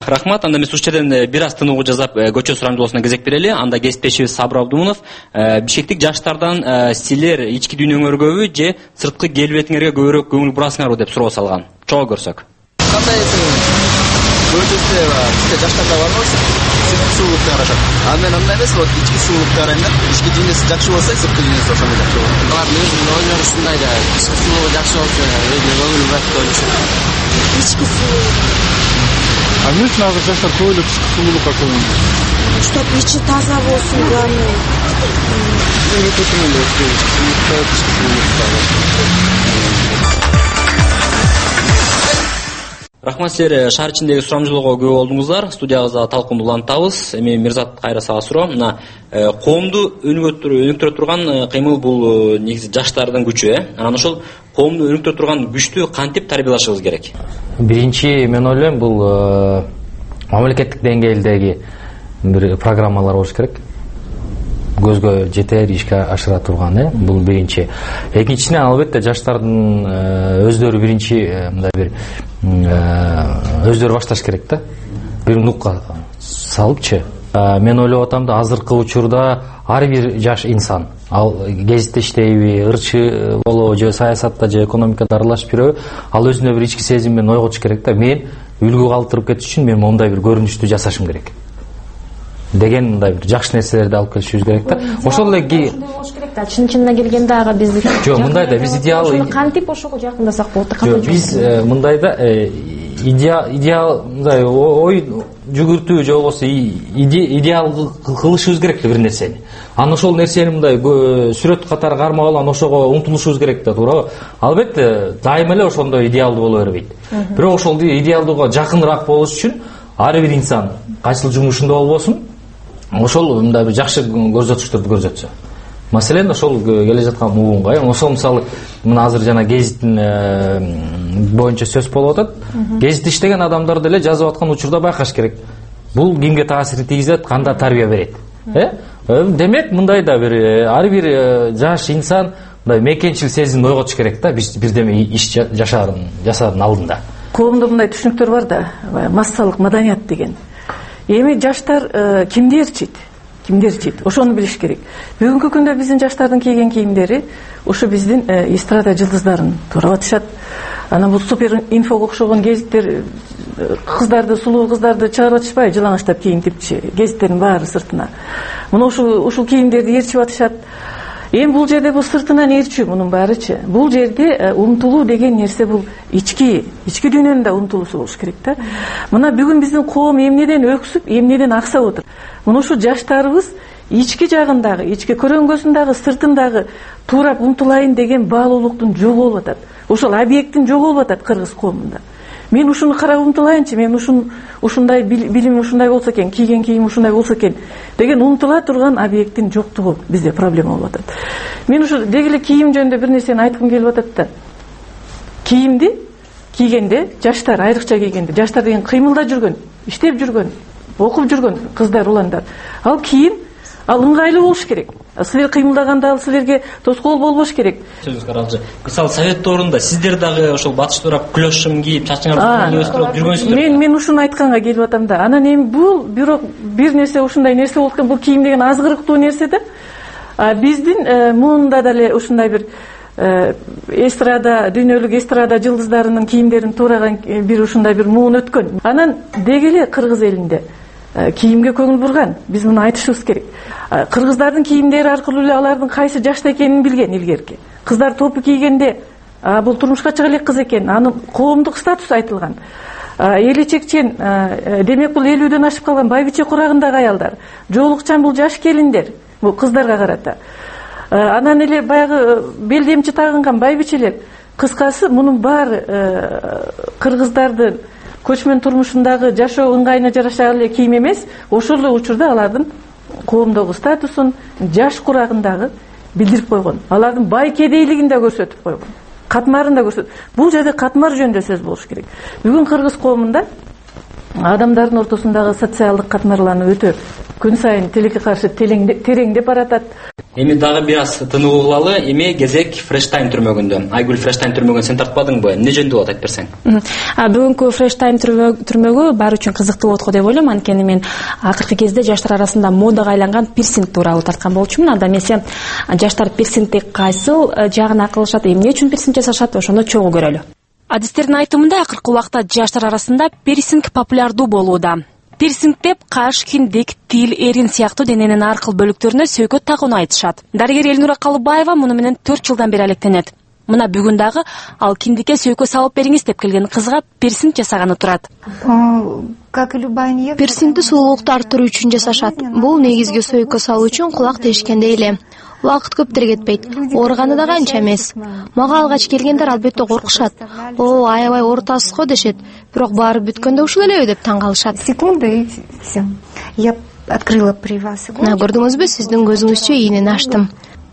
Рахмат. Анда эмес ушул жерден бир аз тынугу жасап көчө сурамжылоосуна кезек берели. Анда кесиптешибиз Сабыр Абдумунов, Бишкектик жаштардан силер ички дүйнөңөргөбү же сырткы келбетиңерге көбүрөөк көңүл бурасыңарбы деп суроо салган. Чогуу көрсөк. Кандайсың? Көчөсү бизде жаштарда барбы? Сырткы сулуулукка карашат. А мен андай эмес, вот ички сулуулукка карайм да. Ички дүйнөсү жакшы болсо, сырткы дүйнөсү ошондой жакшы болот. Алардын өзүнүн ойлору ушундай да. Ички сулуулугу жакшы болсо, өзүнө көңүл бурат деп ойлошот. Ички сулуулук. А эмне үчүн азыр жаштар көп эле ички сулуулукка көңүл бурат? Чтоб ичи таза болсун, главное. Мемлекеттин эле ички сулуулукка. Рахмат, силер шаар ичиндеги сурамжылоого күбө болдуңуздар. Студиябызда талкууну улантабыз. Эми Мирзат кайра сага суроо. Мына коомду өнүктүрө турган кыймыл бул негизи жаштардын күчү, э? Анан ошол коомду өнүктүрө турган күчтү кантип тарбиялашыбыз керек? Биринчи мен ойлойм, бул мамлекеттик деңгээлдеги бир программалар болуш керек. Көзгө жетер, ишке ашыра турган, э? Бул биринчи. Экинчиден албетте жаштардын өздөрү биринчи мындай бир өздөрү башташ керек да. Бир нукка салыпчы. Мен ойлоп атам да, азыркы учурда ар бир жаш инсан, ал гезитте иштейби, ырчы болобу же саясатта же экономикада аралашып жүрөбү, ал өзүнө бир ички сезим менен ойготуш керек да. Мен үлгү калтырып кетиш үчүн мен мондай бир көрүнүштү жасашым керек деген мындай бир жакшы нерселерди алып келишибиз керек да. Ошол эле болуш керек да. Чын-чынына келгенде ага биз жок, мындай да, биз идеал кантип ошого жакындасак болот. Жок, биз мындай да, идеал идеал мындай ой жүгүртүү же болбосо идеал кылышыбыз керек да бир нерсени. Анан ошол нерсени мындай сүрөт катары кармап алып, анан ошого умтулушубуз керек да, туурабы? Албетте дайыма эле ошондой идеалдуу боло бербейт. Бирок ошол идеалдууга жакыныраак болуш үчүн ар бир инсан кайсыл жумушунда болбосун, ошол мындай бир жакшы көрсөтүштөрдү көрсөтсө. Маселен ошол келе жаткан муунга, ошол мисалы мына азыр жана гезиттин боюнча сөз болуп атат. Гезит иштеген адамдар деле жазып аткан учурда байкаш керек. Бул кимге таасир тийгизет, кандай тарбия берет. Э? Демек мындай да бир ар бир жаш инсан мындай мекенчил сезимин ойготуш керек да, бирдеме иш жашаарын жасаардын алдында. Коомдо мындай түшүнүктөр бар да, массалык маданият деген. Эми жаштар кимди ээрчийт? Кимди ээрчийт? Ошону билиш керек. Бүгүнкү күндө биздин жаштардын кийген кийимдери ушу биздин эстрада жылдыздарын туурап атышат. Анан бул супер инфого окшогон гезиттер кыздарды, сулуу кыздарды чыгарып атышпайбы, жылаңачтап кийинтипчи, гезиттердин баары сыртына. Мына ушул ушул кийимдерди ээрчип атышат. Эми бул жерде бул сыртынан ээрчүү, мунун баарычы. Бул жерде умтулуу деген нерсе бул ички, ички дүйнөнүн да умтулуусу болуш керек да. Мына бүгүн биздин коом эмнеден өксүп, эмнеден аксап отур. Мына ушу жаштарыбыз ички жагындагы, ички көрөңгөсүндагы, сыртындагы туурап умтулайын деген баалуулуктун жогу болуп атат. Ошол объекттин жогу болуп атат кыргыз коомунда. Мен ушуну карап умтулайынчы, мен ушун ушундай билим ушундай болсо экен, кийген кийим ушундай болсо экен деген умтула турган объекттин жоктугу бизде проблема болуп атат. Мен ушу деги эле кийим жөнүндө бир нерсени айткым келип атат да. Кийимди кийгенде, жаштар айрыкча кийгенде, жаштар деген кыймылда жүргөн, иштеп жүргөн, окуп жүргөн кыздар, уландар. Ал кийим ал ыңгайлуу болуш керек. Силер кыймылдаганда ал силерге тоскоол болбош керек. Сөзүңүз каралжы. Мисалы совет доорунда сиздер дагы ошол батышты урап клёшым кийип, чачыңарды өстүрүп жүргөнсүздөр. Мен мен ушуну айтканга келип атам да. Анан эми бул бирок бир нерсе ушундай нерсе болуп кеткен, бул кийим деген азгырыктуу нерсе да. А биздин муунда деле ушундай бир эстрада, дүйнөлүк эстрада жылдыздарынын кийимдерин туураган бир ушундай бир муун өткөн. Анан деги эле кыргыз элинде кийимге көңүл бурган. Биз муну айтышыбыз керек. Кыргыздардын кийимдери аркылуу эле алардын кайсы жашта экенин билген илгерки. Кыздар топу кийгенде, а бул турмушка чыга элек кыз экен, анын коомдук статусу айтылган. Элечекчен, демек бул элүүдөн ашып калган байбиче курагындагы аялдар. Жоолукчан бул жаш келиндер, бул кыздарга карата. Анан эле баягы белдемчи тагынган байбичелер. Кыскасы мунун баары кыргыздардын көчмөн турмушундагы жашоо ыңгайына жараша эле кийим эмес, ошол эле учурда алардын коомдогу статусун жаш курагындагы билдирип койгон. Алардын бай кедейлигин да көрсөтүп койгон. Катмарын да көрсөтүп. Бул жерде катмар жөнүндө сөз болуш керек. Бүгүн кыргыз коомунда адамдардын ортосундагы социалдык катмарлануу өтө күн сайын тилекке каршы тереңдеп баратат. Эми дагы бир аз тынуу кылалы. Эми кезек Фрештайм түрмөгүндө. Айгүл, Фрештайм түрмөгүн сен тартпадыңбы? Эмне жөнүндө болот, айтып берсең? Бүгүнкү Фрештайм түрмөгү баары үчүн кызыктуу болот го деп ойлойм. Анткени мен акыркы кезде жаштар арасында модага айланган пирсинг тууралуу тарткан болчумун. Анда эмесе жаштар пирсингди кайсыл жагына кылышат, эмне үчүн пирсинг жасашат, ошону чогуу көрөлү. Адистердин айтымында акыркы убакта жаштар арасында пирсинг популярдуу болууда. Пирсинг деп каш, киндик, тил, эрин сыяктуу дененин ар кыл бөлүктөрүнө сөйкөт тагууну айтышат. Дарыгер Элнура Калыбаева муну менен төрт жылдан бери алектенет. Мына бүгүн дагы ал киндикке сөйкө салып бериңиз деп келген кызга пирсинг жасаганы турат. Пирсингди сулуулукту арттыруу үчүн жасашат. Бул негизги сөйкө салуу үчүн кулак тешкендей эле. Убакыт көптөр кетпейт. Ооруганы да канча эмес. Мага алгач келгендер албетте коркушат. О, аябай оорутасыз го дешет. Бирок баары бүткөндө ушул элеби деп таң калышат. Секунды и все. Я открыла при вас. Көрдүңүзбү, сиздин көзүңүзчө ийнени ачтым.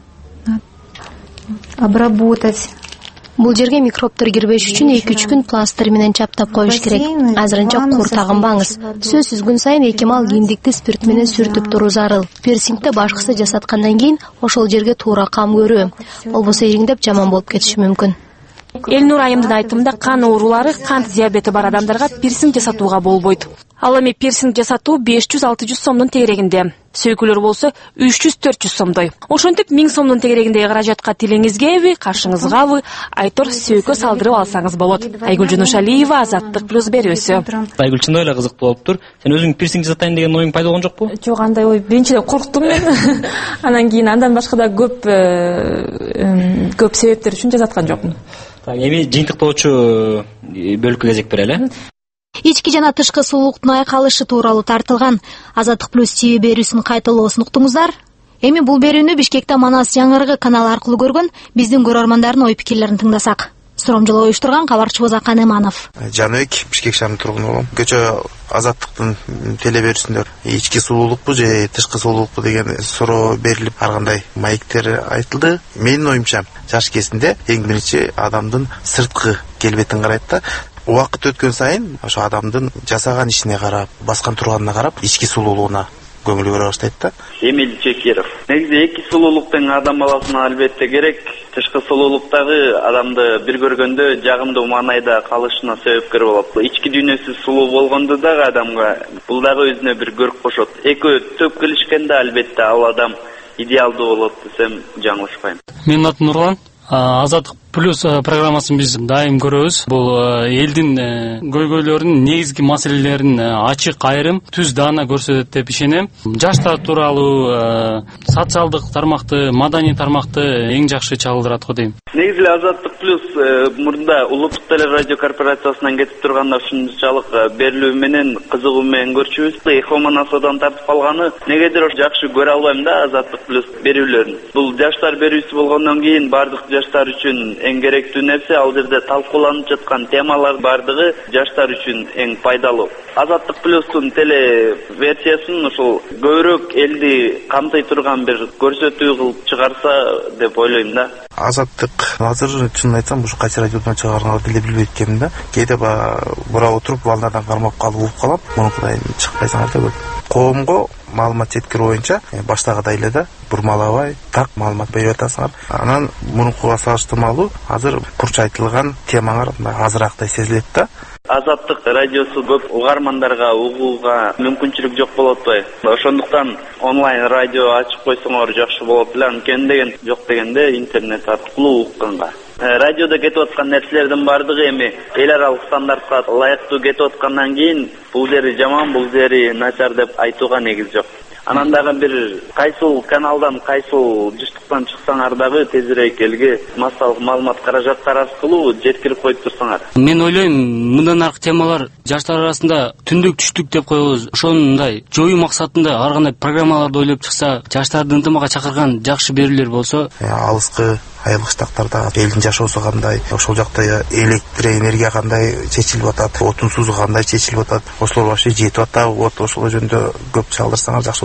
Обработать. Бул жерге микробтор кирбеш үчүн эки үч күн пластырь менен чаптап коюш керек. Азырынча кур тагынбаңыз. Сөзсүз күн сайын эки мал киндикти спирт менен сүртүп туруу зарыл. Пирсингди башкысы жасаткандан кийин ошол жерге туура кам көрүү. Болбосо ириңдеп жаман болуп кетиши мүмкүн. Элнур айымдын айтымында кан оорулары, кант диабети бар адамдарга пирсинг жасатууга болбойт. Ал эми пирсинг жасатуу беш жүз алты жүз сомдун тегерегинде. Сөйкөлөр болсо үч жүз төрт жүз сомдой. Ошентип миң сомдун тегерегиндеги каражатка тилиңизгеби, кашыңызгабы айтор сөйкө салдырып алсаңыз болот. Айгүл Жунушалиева, Азаттык плюс берүүсү. Айгүл, чындап эле кызыктуу болуптур. Сен өзүң пирсинг жасатайын деген оюң пайда болгон жокпу? Жок, андай ой биринчиден корктум мен. Анан кийин андан башка да көп көп себептер үчүн жасаткан жокмун. Эми жыйынтыктоочу бөлүккө кезек берели. Ички жана тышкы сулуулуктун айкалышы тууралуу тартылган Азаттык плюс ти ви берүүсүн кайталоосун уктуңуздар. Эми бул берүүнү Бишкекте Манас жаңырыгы каналы аркылуу көргөн биздин көрөрмандардын ой пикирлерин тыңдасак. Суромжолоо уюштурган кабарчыбыз Акан Эманов. Жаныбек, Бишкек шаарынын тургуну болом. Көчө Азаттыктын теле берүүсүндө ички сулуулукпу же тышкы сулуулукпу деген суроо берилип, ар кандай маектер айтылды. Менин оюмча, жаш кезинде эң биринчи адамдын сырткы келбетин карайт да. Убакыт өткөн сайын ошо адамдын жасаган ишине карап, баскан турганына карап, ички сулуулугуна көңүл көрө баштайт да. Эмил Чекиров. Негизи эки сулуулук тең адам баласына албетте керек. Тышкы сулуулуктагы адамды бир көргөндө жагымдуу маанайда калышына себепкер болот. Ички дүйнөсү сулуу болгондо дагы адамга бул дагы өзүнө бир көрк кошот. Экөө төп келишкенде албетте ал адам идеалдуу болот десем жаңылышпайм. Менин атым Нурлан. Азаттык плюс программасын биз дайым көрөбүз. Бул элдин көйгөйлөрүнүн негизги маселелерин ачык айрым, түз даана көрсөтөт деп ишенем. Жаштар тууралуу социалдык тармакты, маданий тармакты эң жакшы чагылдырат го дейм. Негизи Азаттык плюс мурда улуттук телерадио корпорациясынан кетип турганда ушунчалык берилүү менен кызыгуу менен көрчүбүз. Эхо Манасадан тартып алганы негедир жакшы көрө албайм да Азаттык плюс берүүлөрүн. Бул жаштар берүүсү болгондон кийин бардык жаштар үчүн эң керектүү нерсе, ал жерде талкууланып жаткан темалар бардыгы жаштар үчүн эң пайдалуу. Азаттык плюстун теле версиясын ушул көбүрөөк элди камтый турган бир көрсөтүү кылып чыгарса деп ойлойм да. Азаттык азыр чынын айтсам ушу кайсы радиодон чыгарганын деле билбейт экенмин да. Кээде бура отуруп волнадан кармап калып угуп калам. Мунукудай чыкпайсыңар да көп. Коомго маалымат жеткирүү боюнча баштагыдай эле да бурмалабай так маалымат берип атасыңар. Анан мунукуга салыштырмалуу азыр курч айтылган темаңар азырактай сезилет да. Азаттык радиосу көп угармандарга угууга мүмкүнчүлүк жок болот атпайбы? Ошондуктан онлайн радио ачып койсоңор жакшы болот эле. Анткени деген жок дегенде интернет аркылуу укканга. Радиодо кетип аткан нерселердин бардыгы эми эл аралык стандартка ылайыктуу кетип аткандан кийин бул жери жаман, бул жери начар деп айтууга негиз жок. Анан дагы бир кайсыл каналдан, кайсыл жыштыктан чыксаңар дагы тезирээк элге массалык маалымат каражаттары аркылуу жеткирип коюп турсаңар. Мен ойлойм, мындан аркы темалар жаштар арасында түндүк түштүк деп коебуз. Ошондой жоюу максатында ар кандай программаларды ойлоп чыкса, жаштарды ынтымакка чакырган жакшы берүүлөр болсо, алыскы айылыштактарда элдин жашоосу кандай, ошол жакта электр энергия кандай чечилип атат, отун сузу кандай чечилип атат, ошолор вообще жетип атабы, вот ошол жөнүндө көп чагылдырсаңар жакшы болот.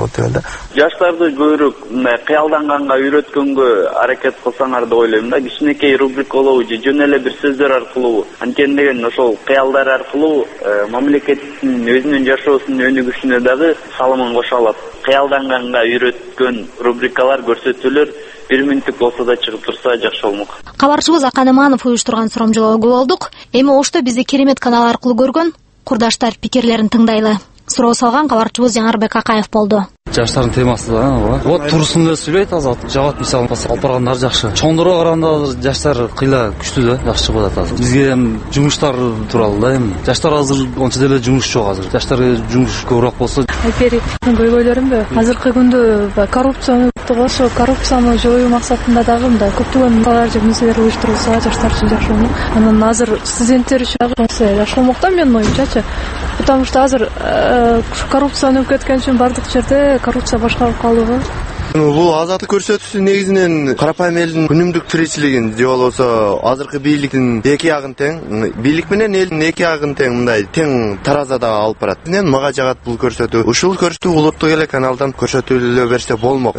болот деп эле. Жаштарды көбүрөөк мындай кыялданганга үйрөткөнгө аракет кылсаңар деп ойлойм да. Кичинекей рубрикалоо же жөн эле бир сөздөр аркылуу, анткени деген ошол кыялдар аркылуу мамлекеттин өзүнүн жашоосунун өнүгүшүнө дагы салымын кошо алат. Кыялданганга үйрөткөн рубрикалар, көрсөтүүлөр бир мүнөттүк болсо да чыгып турса жакшы болмок. Кабарчыбыз Акан Иманов уюштурган сурамжылоого күбө болдук. Эми ошто бизди Керемет каналы аркылуу көргөн курдаштар пикирлерин тыңдайлы. Суроо салган кабарчыбыз Жанарбек Акаев болду. Жаштардын темасы да, вот турусын эле сүйлөйт азыр. Жагат мисалы алып баргандар жакшы. Чоңдорго караганда жаштар кыйла күчтүү да, жакшы болот азыр. Бизге эми жумуштар тууралуу да эми. Жаштар азыр ончо деле жумуш жок азыр. Жаштарга жумуш көбүрөөк болсо. Айпери көйгөйлөрүмбү? Азыркы күндө коррупцияны ошо коррупцияны жоюу максатында дагы мындай көптөгөн мисалдар же нерселер уюштурулса жаштар үчүн жакшы болмок. Анан азыр студенттер үчүн дагы жакшы болмок да менин оюмчачы. Потому что азыр коррупцияны кеткен үчүн бардык жерде коррупция башкарып калууга. Бул азаттык көрсөтүүсү негизинен карапайым элдин күнүмдүк тиричилигин же болбосо азыркы бийликтин эки ягын тең, бийлик менен элдин эки ягын тең мындай тең таразада алып барат. Мен мага жагат бул көрсөтүү. Ушул көрсөтүү улуттук эле каналдан көрсөтүлө берсе болмок.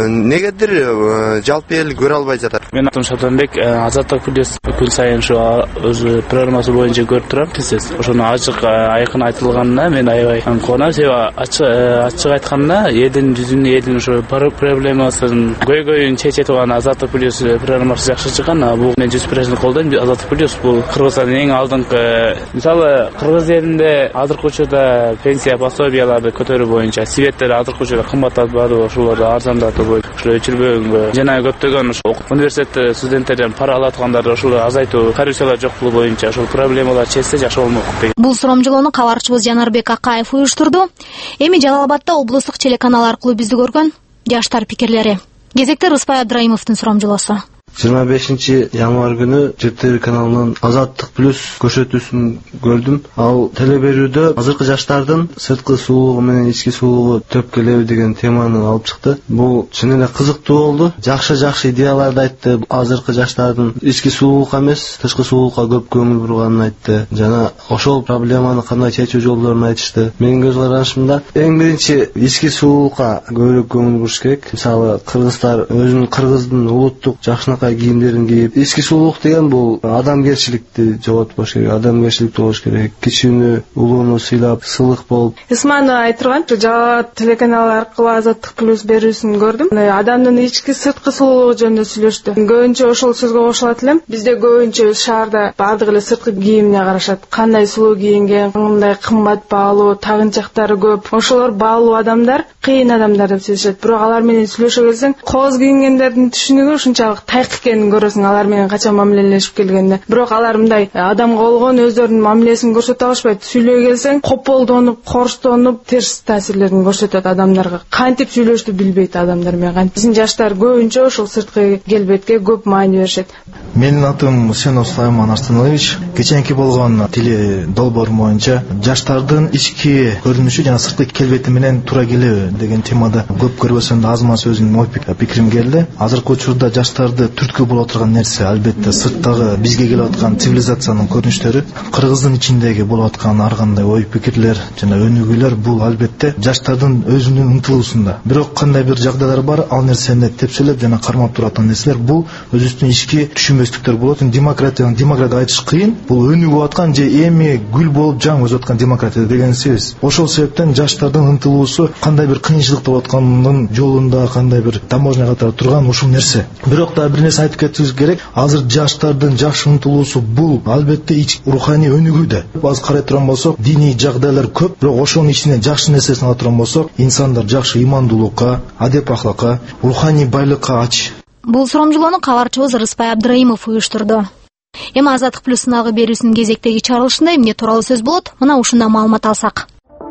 Негедир жалпы эл көрө албай жатат. Мен атым Шатанбек, азаттык плюс күн сайын ушу өзү программасы боюнча көрүп турам. Сиз ошону ачык айкын айтылганына мен аябай кубанам. Себеби ачык айтканда элдин жүзүнө элдин ошо проблема көйгөйүн чече турган азаттык плюс программасы жакшы чыккан. Бул мен жүз процент колдойм. Азаттык плюс бул Кыргызстандын эң алдыңкы, мисалы Кыргыз элинде азыркы учурда пенсия пособияларды көтөрүү боюнча светтер азыркы учурда кымбаттап баруу, ошолорду арзандатуу боюнча ошо өчүрбөгөнгө жана көптөгөн университет студенттерден пара алаткандарды ошол азайтуу, коррупциялар жокпулуу боюнча ошол проблемалар чечсе жакшы болмок. Бул сурамжылоону кабарчыбыз Жанарбек Акаев уюштурду. Эми Жалал Абадда облустук телеканал аркылуу бизди көргөн жаштар пикирлери. Кезекте Рыспай Абдрайымовдун сурамжылоосу. жыйырма бешинчи январь күнү ЖТР каналынын азаттык плюс көрсөтүүсүн көрдүм. Ал телеберүүдө азыркы жаштардын сырткы сулуулугу менен ички сулуулугу төп келеби деген теманы алып чыкты. Бул чын эле кызыктуу болду. Жакшы жакшы идеяларды айтты. Азыркы жаштардын ички сулуулукка эмес, тышкы сулуулукка көп көңүл бурганын айтты. Жана ошол проблеманы кандай чечүү жолдорун айтышты. Менин көз карашымда эң биринчи ички сулуулукка көбүрөөк көңүл буруш керек. Мисалы кыргыздар өзүнүн кыргыздын улуттук жакшына кийимдерин кийип, ички сулуулук деген бул адамгерчиликти жоготпош керек, адамгерчиликтүү болуш керек. Кичүүнү, улууну сыйлап, сылык болуп. Исманова айтырган Жалал телеканалы аркылуу азаттык плюс берүүсүн көрдүм. Адамдын ички сырткы сулуулугу жөнүндө сүйлөштү. Көбүнчө ошол сөзгө кошулат элем. Бизде көбүнчө шаарда бардык эле сырткы кийимине карашат. Кандай сулуу кийинген, кандай кымбат баалуу, тагынчактары көп. Ошолор баалуу адамдар, кыйын адамдар деп сезишет. Бирок алар менен сүйлөшө келсең, кооз кийингендердин түшүнүгү ушунчалык тайк экенин көрөсүң алар менен качан мамилелешип келгенде. Бирок алар мындай адамга болгон өздөрүнүн мамилесин көрсөтө алышпайт. Сүйлөй келсең, кополдонуп, корштонуп, терс таасирлерин көрсөтөт адамдарга. Кантип сүйлөштү билбейт адамдар менен. Биздин жаштар көбүнчө ошол сырткы келбетке көп маани беришет. Менин атым Сенов Сулайман Арстанович. Кеченки болгон теле долбоор боюнча жаштардын ички көрүнүшү жана сырткы келбети менен туура келеби деген темада көп көрбөсөм да аз маз өзүмдүн ой пикирим келди. Азыркы учурда жаштарды түрткү боло турган нерсе албетте сырттагы бизге келип аткан цивилизациянын көрүнүштөрү, кыргыздын ичиндеги болуп аткан ар кандай ой пикирлер жана өнүгүүлөр бул албетте жаштардын өзүнүн умтулуусунда. Бирок кандай бир жагдайлар бар, ал нерсени тепселеп жана кармап турган нерселер бул өзүбүздүн ички түшүнбөстүктөр болот. Демократияны демократ айтыш кыйын. Бул өнүгүп аткан же эми гүл болуп жаң өсүп аткан демократия деген сөз. Ошол себептен жаштардын умтулуусу кандай бир кыйынчылык болуп атканын жолунда кандай бир таможня катары турган ушул нерсе. Бирок да бир нерсе айтып кетишибиз керек. Азыр жаштардын жакшы умтулуусу бул албетте ич руханий өнүгүүдө. Азыр карай турган болсок, диний жагдайлар көп, бирок ошонун ичинен жакшы нерсесин ала турган болсок, инсандар жакшы имандуулукка, адеп ахлакка, руханий байлыкка ач. Бул сурамжылоону кабарчыбыз Рыспай Абдрайымов уюштурду. Эми азаттык плюс сынагы берүүсүнүн кезектеги чыгарылышында эмне тууралуу сөз болот? Мына ушундан маалымат алсак.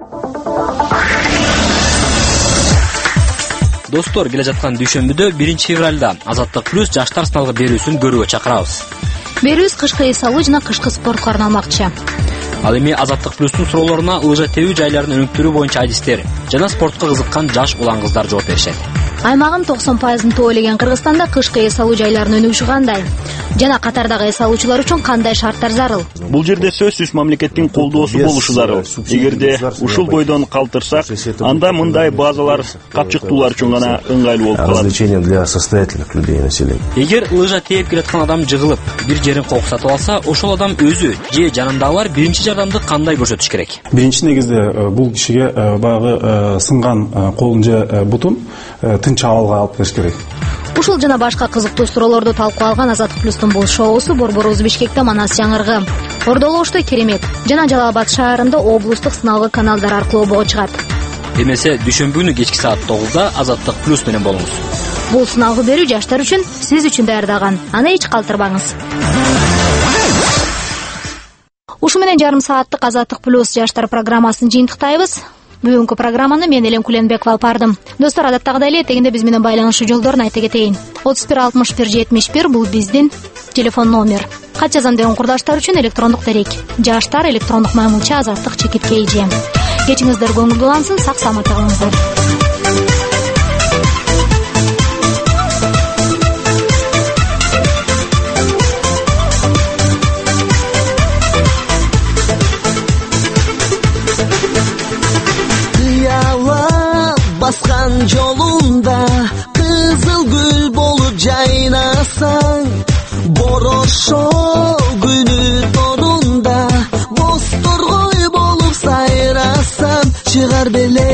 Достор, келе жаткан дүйшөмбүдө биринчи февралда азаттык плюс жаштар сыналгы берүүсүн көрүүгө чакырабыз. Берүүбүз кышкы эс алуу жана кышкы спортко арналмакчы. Ал эми азаттык плюстун суроолоруна лыжа тебүү жайларын өнүктүрүү боюнча адистер жана спортко кызыккан жаш улан кыздар жооп беришет. Аймагын токсон пайызын тоолеген Кыргызстанда кышкы эс алуу жайларынын өнүгүшү кандай? Жана катардагы эс алуучулар үчүн кандай шарттар зарыл? Бул жерде сөзсүз мамлекеттин колдоосу болушу зарыл. Эгерде ушул бойдон калтырсак, анда мындай базалар капчыктуулар үчүн гана ыңгайлуу болуп калат. Развлечением для состоятельных людей населения. Эгер лыжа тээп келаткан адам жыгылып, бир жерин кок сатып алса, ошол адам өзү же жанындагылар биринчи жардамды кандай көрсөтүш керек? Биринчи негизде бул кишиге баягы сынган колун же бутун тынч абалга алып келиш керек. Ушул жана башка кызыктуу суроолорду талкуу алган Азаттык плюстун бул шоусу борборубуз Бишкекте Манас жаңыргы, Ордолу Ошто Керемет жана Жалал Абад шаарында облустук сыналгы каналдар аркылуу обого чыгат. Эмесе дүйшөмбү күнү кечки саат тогузда Азаттык плюс менен болуңуз. Бул сыналгы берүү жаштар үчүн, сиз үчүн даярдаган. Аны эч калтырбаңыз. Ушу менен жарым сааттык Азаттык плюс жаштар программасын жыйынтыктайбыз. Бүгүнкү программаны мен Элен Куленбекова алып бардым. Достор, адаттагыдай эле этегинде биз менен байланышуу жолдорун айта кетейин. отуз бир алтымыш бир жетимиш бир бул биздин телефон номер. Кат жазам деген курдаштар үчүн электрондук дарек. Жаштар электрондук маймылча азаттык чекит kg. Кечиңиздер көңүлдүү улансын, сак саламатта калыңыздар. Басқан жолунда кызыл гүл болуп жайнасаң, борошо күнү торунда боз торгой болуп сайрасам, чыгар беле